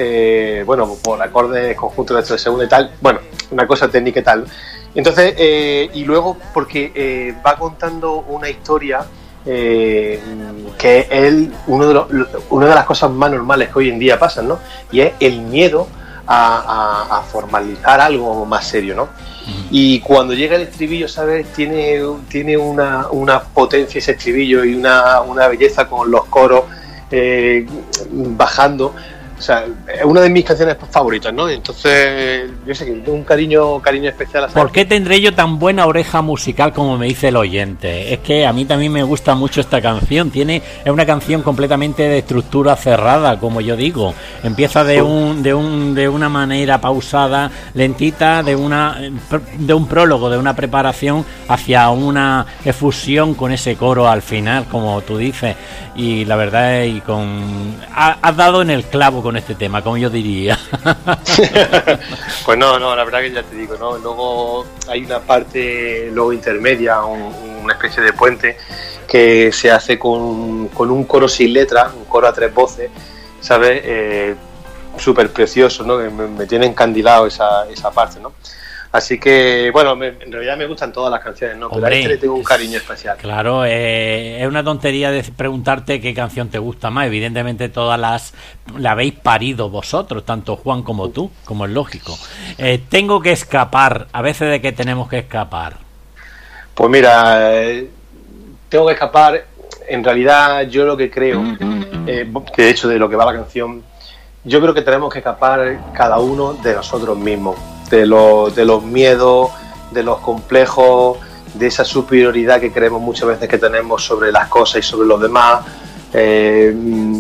por acordes conjuntos de segunda y tal, bueno, una cosa técnica y tal. Entonces, y luego porque va contando una historia que es una de las cosas más normales que hoy en día pasan, ¿no? Y es el miedo a formalizar algo más serio, ¿no? Y cuando llega el estribillo, ¿sabes? Tiene una potencia ese estribillo y una belleza con los coros bajando. O sea, es una de mis canciones favoritas, ¿no? Entonces, yo sé que tengo un cariño especial a esa. ¿Por qué tendré yo tan buena oreja musical como me dice el oyente? Es que a mí también me gusta mucho esta canción. Es una canción completamente de estructura cerrada, como yo digo. Empieza de una manera pausada, lentita, de un prólogo, de una preparación hacia una efusión con ese coro al final, como tú dices. Y la verdad es has dado en el clavo con este tema, como yo diría. Pues no, la verdad que ya te digo, ¿no? Luego hay una parte intermedia, una especie de puente que se hace con un coro sin letra, un coro a 3 voces, ¿sabes? Súper precioso, ¿no? Me tiene encandilado esa parte, ¿no? Así que, bueno, en realidad me gustan todas las canciones, ¿no? Pero Hombre, a este le tengo un cariño especial. Claro, es una tontería de preguntarte qué canción te gusta más. Evidentemente todas la habéis parido vosotros, tanto Juan como tú, como es lógico. Tengo que escapar. ¿A veces de qué tenemos que escapar? Pues mira, tengo que escapar. En realidad yo lo que creo, que de hecho de lo que va la canción, yo creo que tenemos que escapar cada uno de nosotros mismos. De los miedos, de los complejos, de esa superioridad que creemos muchas veces que tenemos sobre las cosas y sobre los demás,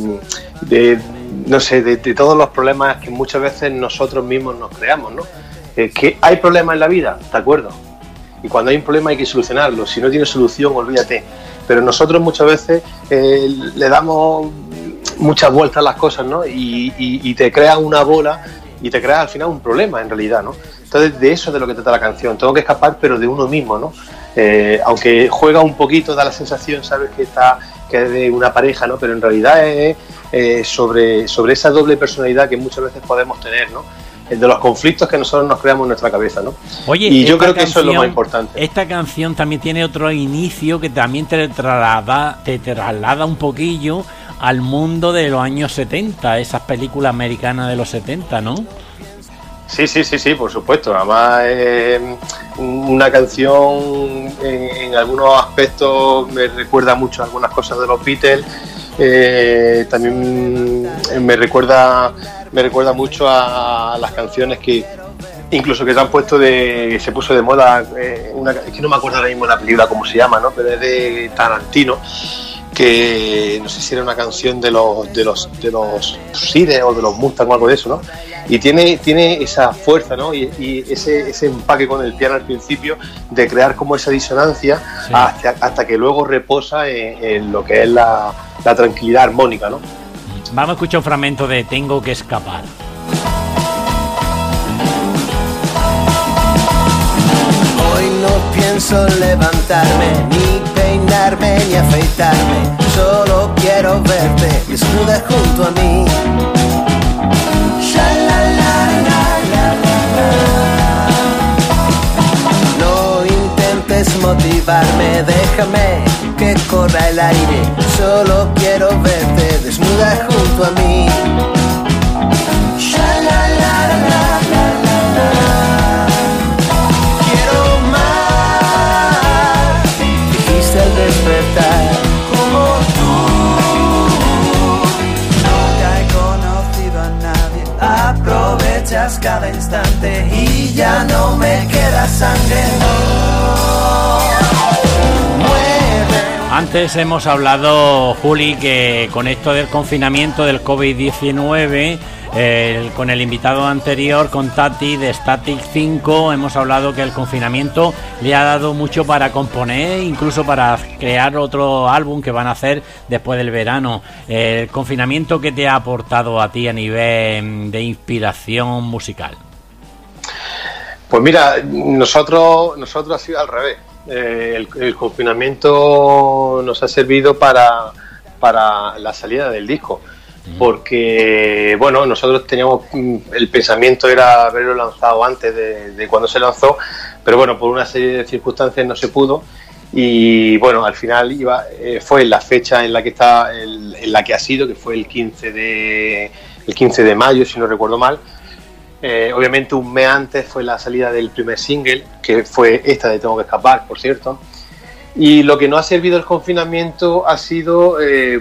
de todos los problemas que muchas veces nosotros mismos nos creamos, ¿no? que hay problemas en la vida, de acuerdo, y cuando hay un problema hay que solucionarlo, si no tiene solución, olvídate. Pero nosotros muchas veces le damos muchas vueltas a las cosas, ¿no? Y te creas una bola y te creas al final un problema en realidad, ¿no? Entonces de eso es de lo que trata la canción, tengo que escapar pero de uno mismo, ¿no? Aunque juega un poquito, da la sensación, sabes que es de una pareja, ¿no? Pero en realidad es sobre esa doble personalidad que muchas veces podemos tener, ¿no? De los conflictos que nosotros nos creamos en nuestra cabeza, ¿no? Oye, y yo creo que eso es lo más importante. Esta canción también tiene otro inicio que también te traslada un poquillo al mundo de los años 70, esas películas americanas de los 70, ¿no? Sí, por supuesto. Además, una canción en algunos aspectos me recuerda mucho a algunas cosas de los Beatles. También me recuerda mucho a las canciones que incluso que se han puesto se puso de moda. Es que no me acuerdo ahora mismo la película cómo se llama, ¿no? Pero es de Tarantino, que no sé si era una canción de los Sires o de los Mustang o algo de eso, ¿no? Y tiene esa fuerza, ¿no? Y ese empaque con el piano al principio de crear como esa disonancia, sí, hasta que luego reposa en lo que es la tranquilidad armónica, ¿no? Vamos a escuchar un fragmento de Tengo que escapar. Hoy no pienso levantarme, ni peinarme, ni afeitarme. Solo quiero verte desnuda junto a mí. No intentes motivarme, déjame que corra el aire. Solo quiero verte desnuda junto a mí. Quiero más, dijiste al despertar, como tú. Nunca he conocido a nadie, aprovechas cada instante y ya no me queda sangre. Antes hemos hablado, Juli, que con esto del confinamiento del COVID-19, con el invitado anterior, con Tati de Static 5, hemos hablado que el confinamiento le ha dado mucho para componer, incluso para crear otro álbum que van a hacer después del verano. ¿El confinamiento qué te ha aportado a ti a nivel de inspiración musical? Pues mira, nosotros ha sido al revés. El confinamiento nos ha servido para la salida del disco, porque bueno, nosotros teníamos el pensamiento era haberlo lanzado antes de cuando se lanzó, pero bueno, por una serie de circunstancias no se pudo y bueno, al final fue la fecha en la que ha sido, que fue el 15 de mayo, si no recuerdo mal. Obviamente un mes antes fue la salida del primer single, que fue esta de Tengo que escapar, por cierto. Y lo que nos ha servido el confinamiento ha sido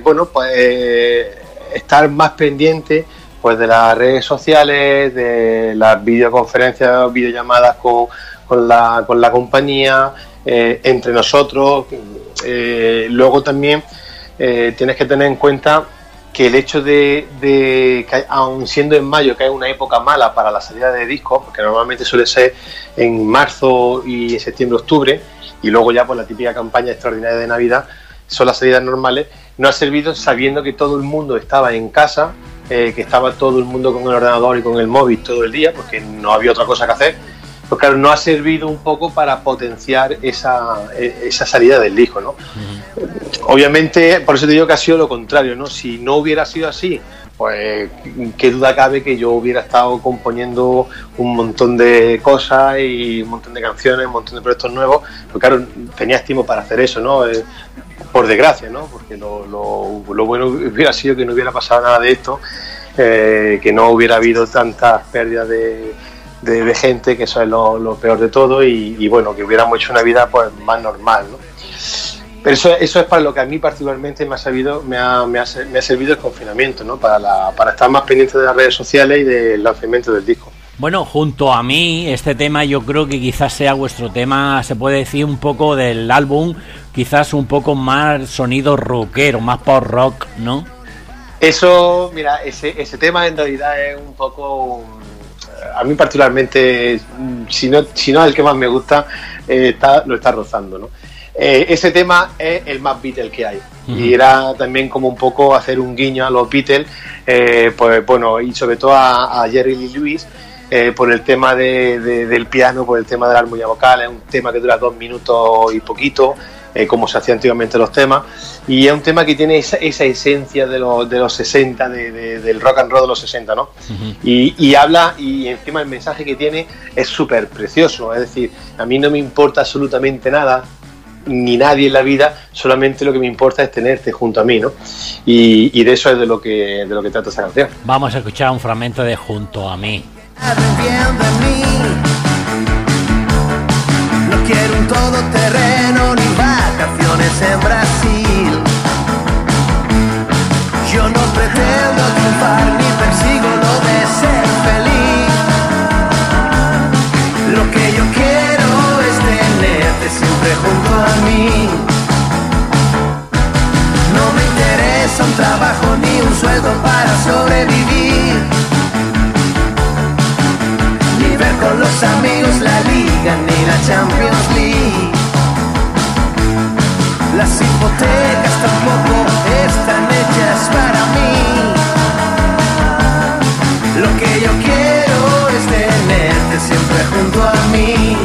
estar más pendiente pues de las redes sociales, de las videoconferencias, videollamadas con la compañía, entre nosotros. Luego también tienes que tener en cuenta que el hecho de que aun siendo en mayo, que es una época mala para la salida de discos, porque normalmente suele ser en marzo y en septiembre, octubre, y luego ya pues la típica campaña extraordinaria de Navidad, son las salidas normales, nos ha servido sabiendo que todo el mundo estaba en casa, que estaba todo el mundo con el ordenador y con el móvil todo el día, porque no había otra cosa que hacer. Pues claro, nos ha servido un poco para potenciar esa salida del disco, ¿no? Obviamente, por eso te digo que ha sido lo contrario, ¿no? Si no hubiera sido así, pues qué duda cabe que yo hubiera estado componiendo un montón de cosas y un montón de canciones, un montón de proyectos nuevos, pues claro, tenía tiempo para hacer eso, ¿no? Por desgracia, ¿no? Porque lo bueno hubiera sido que no hubiera pasado nada de esto, que no hubiera habido tantas pérdidas de gente, que eso es lo peor de todo, y bueno, que hubiéramos hecho una vida pues más normal, ¿no? Pero eso es para lo que a mí particularmente me ha servido el confinamiento, ¿no? Para estar más pendiente de las redes sociales y del lanzamiento del disco. Bueno, junto a mí, este tema yo creo que quizás sea vuestro tema, se puede decir un poco del álbum, quizás un poco más sonido rockero, más pop rock, ¿no? Eso, mira, ese tema en realidad es un poco a mí particularmente, si no es el que más me gusta, lo está rozando, ¿no? Ese tema es el más Beatles que hay. Y era también como un poco hacer un guiño a los Beatles, pues bueno, y sobre todo a Jerry Lee Lewis, por el tema del piano, por el tema de la armonía vocal. Es un tema que dura 2 minutos y poquito, como se hacía antiguamente los temas, y es un tema que tiene esa esencia de los 60, del rock and roll de los 60, ¿no? Y habla, y encima el mensaje que tiene es súper precioso. Es decir, a mí no me importa absolutamente nada, ni nadie en la vida, solamente lo que me importa es tenerte junto a mí, ¿no? Y de eso es de lo que trata esa canción. Vamos a escuchar un fragmento de Junto a mí. No quiero un todoterreno ni vacaciones en Brasil. Yo no pretendo triunfar ni persigo lo de ser feliz. Lo que yo quiero es tenerte siempre junto a mí. No me interesa un trabajo ni un sueldo para sobrevivir, ni ver con los amigos la Liga ni la Champions League. Las hipotecas tampoco están hechas para mí. Lo que yo quiero es tenerte siempre junto a mí.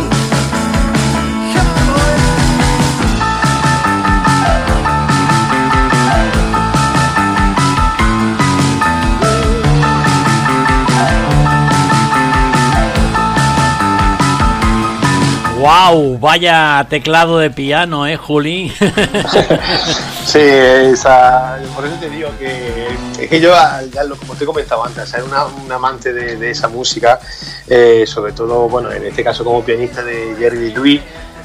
¡Wow! Vaya teclado de piano, Juli. Sí, por eso te digo que es que yo, ya como te he comentado antes, ser un amante de esa música, sobre todo, bueno, en este caso como pianista de Jerry Lee Lewis,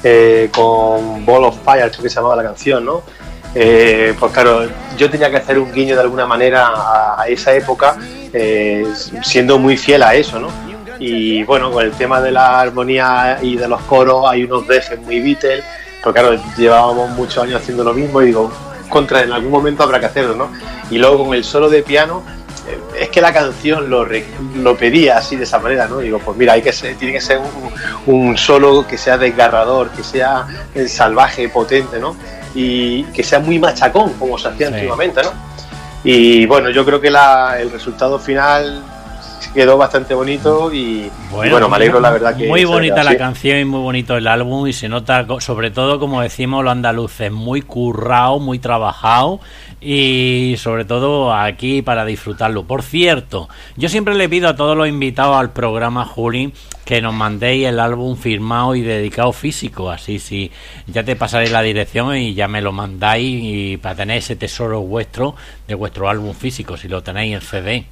con Ball of Fire, creo que se llamaba la canción, ¿no? Pues claro, yo tenía que hacer un guiño de alguna manera a esa época, siendo muy fiel a eso, ¿no? Y bueno, con el tema de la armonía y de los coros hay unos dejes muy Beatles, pero claro, llevábamos muchos años haciendo lo mismo y digo, en algún momento habrá que hacerlo, ¿no? Y luego con el solo de piano, es que la canción lo pedía así, de esa manera, ¿no? Digo, pues mira, tiene que ser un solo que sea desgarrador, que sea salvaje, potente, ¿no? Y que sea muy machacón, como se hacía antiguamente, ¿no? Y bueno, yo creo que el resultado final quedó bastante bonito y bueno, me alegro, la verdad, que muy bonita la canción y muy bonito el álbum, y se nota, sobre todo, como decimos los andaluces, muy currado, muy trabajado, y sobre todo aquí para disfrutarlo. Por cierto, yo siempre le pido a todos los invitados al programa, Juli, que nos mandéis el álbum firmado y dedicado físico, así sí, ya te pasaré la dirección y ya me lo mandáis, y para tener ese tesoro vuestro de vuestro álbum físico, si lo tenéis en CD.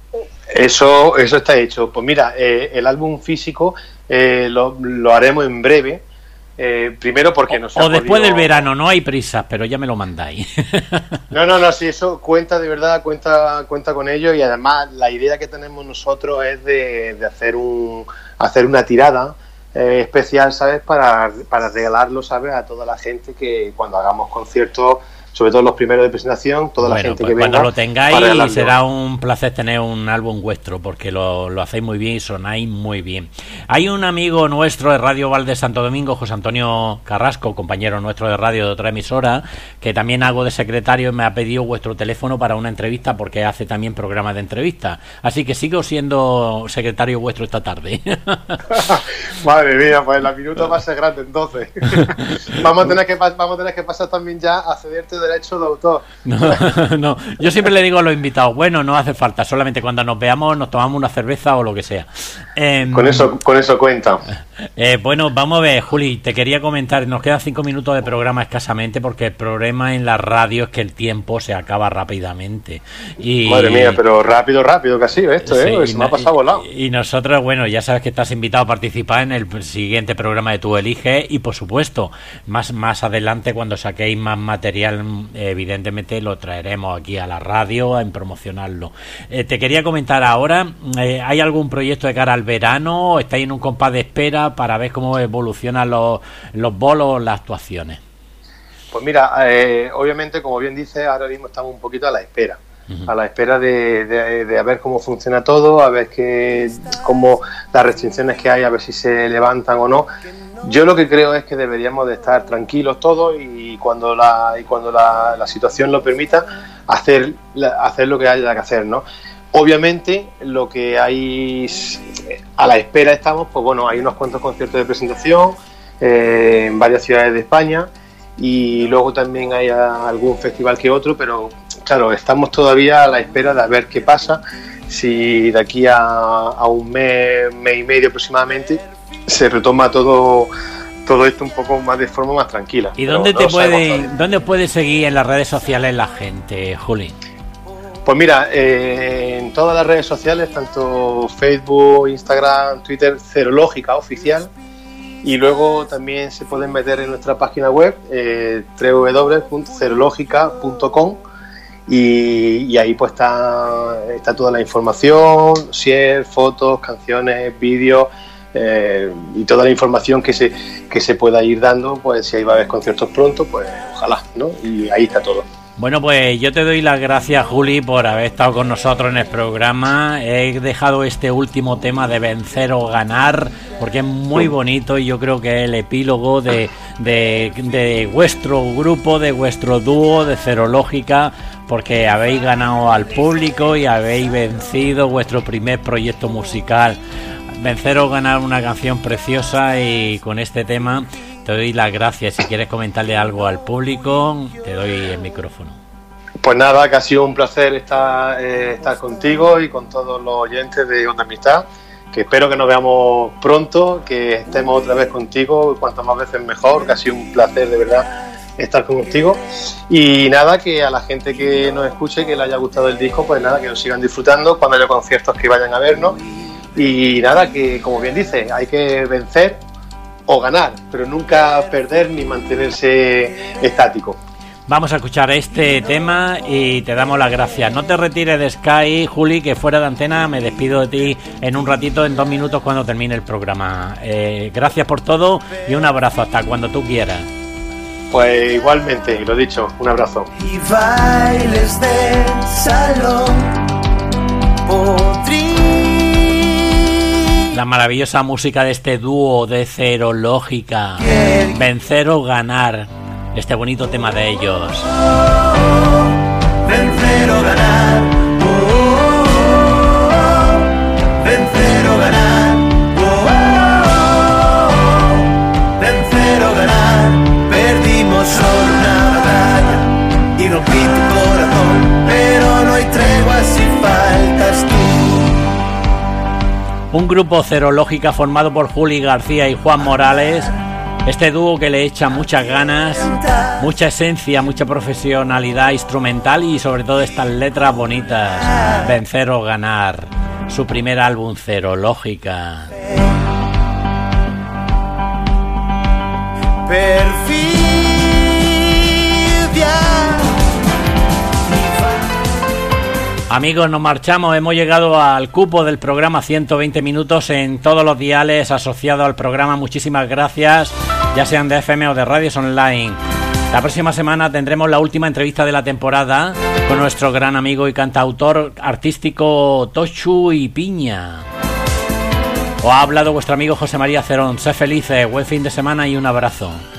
Eso está hecho. Pues mira, el álbum físico lo haremos en breve. Primero porque o después del verano, no hay prisas, pero ya me lo mandáis. No, sí, eso cuenta, de verdad, cuenta con ello. Y además la idea que tenemos nosotros es de hacer una tirada especial, ¿sabes? Para regalarlo, ¿sabes? A toda la gente que cuando hagamos conciertos, sobre todo los primeros de presentación, toda la gente que venga. Cuando lo tengáis, será un placer tener un álbum vuestro, porque lo hacéis muy bien y sonáis muy bien. Hay un amigo nuestro de Radio Valde Santo Domingo, José Antonio Carrasco, compañero nuestro de radio de otra emisora, que también hago de secretario, y me ha pedido vuestro teléfono para una entrevista, porque hace también programas de entrevistas. Así que sigo siendo secretario vuestro esta tarde. Madre mía, pues la minuta va a ser grande entonces. Vamos a tener que pasar también ya a cederte derecho de autor. No, yo siempre le digo a los invitados, bueno, no hace falta, solamente cuando nos veamos nos tomamos una cerveza o lo que sea. Con eso cuenta. Bueno, vamos a ver, Juli, te quería comentar, nos quedan 5 minutos de programa escasamente, porque el problema en la radio es que el tiempo se acaba rápidamente. Madre mía, pero rápido que ha sido esto, se me ha pasado volado. Y nosotros, bueno, ya sabes que estás invitado a participar en el siguiente programa de Tú Eliges, y por supuesto, más adelante, cuando saquéis más material, evidentemente lo traeremos aquí a la radio en promocionarlo. Te quería comentar ahora, ¿hay algún proyecto de cara al verano? ¿Estáis en un compás de espera para ver cómo evolucionan los bolos, las actuaciones? Pues mira, obviamente, como bien dices, ahora mismo estamos un poquito a la espera. a la espera de a ver cómo funciona todo, a ver cómo las restricciones que hay, a ver si se levantan o no. Yo lo que creo es que deberíamos de estar tranquilos todos y cuando la situación lo permita, hacer lo que haya que hacer, ¿no? Obviamente, lo que hay a la espera estamos, pues bueno, hay unos cuantos conciertos de presentación en varias ciudades de España y luego también hay algún festival que otro, pero claro, estamos todavía a la espera de ver qué pasa, si de aquí a un mes y medio aproximadamente se retoma todo esto un poco más de forma más tranquila. ¿Y dónde dónde puede seguir en las redes sociales la gente, Juli? Pues mira, en todas las redes sociales, tanto Facebook, Instagram, Twitter, Cerológica Oficial, y luego también se pueden meter en nuestra página web www.cerologica.com y ahí pues está toda la información, share, fotos, canciones, vídeos y toda la información que se pueda ir dando, pues si ahí va a haber conciertos pronto, pues ojalá, ¿no? Y ahí está todo. Bueno, pues yo te doy las gracias, Juli, por haber estado con nosotros en el programa. He dejado este último tema de Vencer o Ganar porque es muy bonito y yo creo que es el epílogo de vuestro grupo, de vuestro dúo de Cerológica, porque habéis ganado al público y habéis vencido vuestro primer proyecto musical. Vencer o Ganar, una canción preciosa, y con este tema te doy las gracias. Si quieres comentarle algo al público, te doy el micrófono. Pues nada, que ha sido un placer estar contigo y con todos los oyentes de Onda Amistad, que espero que nos veamos pronto, que estemos otra vez contigo, cuantas más veces mejor, que ha sido un placer de verdad estar contigo. Y nada, que a la gente que nos escuche, que le haya gustado el disco, pues nada, que nos sigan disfrutando cuando haya conciertos, que vayan a vernos. Y nada, que como bien dice, hay que vencer o ganar, pero nunca perder ni mantenerse estático. Vamos a escuchar este tema y te damos las gracias. No te retires de Sky, Juli, que fuera de antena me despido de ti en un ratito, en 2 minutos, cuando termine el programa. Gracias por todo y un abrazo hasta cuando tú quieras. Pues igualmente, lo dicho, un abrazo. Y bailes de salón La maravillosa música de este dúo de Cerológica, Vencer o Ganar, este bonito tema de ellos. Vencer o ganar, vencer o ganar, vencer o ganar. Perdimos solo una batalla y rompí tu corazón, pero no hay tregua si faltas tú. Un grupo Cerológica formado por Juli García y Juan Morales. Este dúo que le echa muchas ganas, mucha esencia, mucha profesionalidad instrumental y sobre todo estas letras bonitas. Vencer o Ganar, su primer álbum, Cerológica. Amigos, nos marchamos, hemos llegado al cupo del programa 120 minutos en todos los diales asociados al programa. Muchísimas gracias, ya sean de FM o de radios online. La próxima semana tendremos la última entrevista de la temporada con nuestro gran amigo y cantautor artístico Tochu y Piña. Os ha hablado vuestro amigo José María Cerón. Sé felices, buen fin de semana y un abrazo.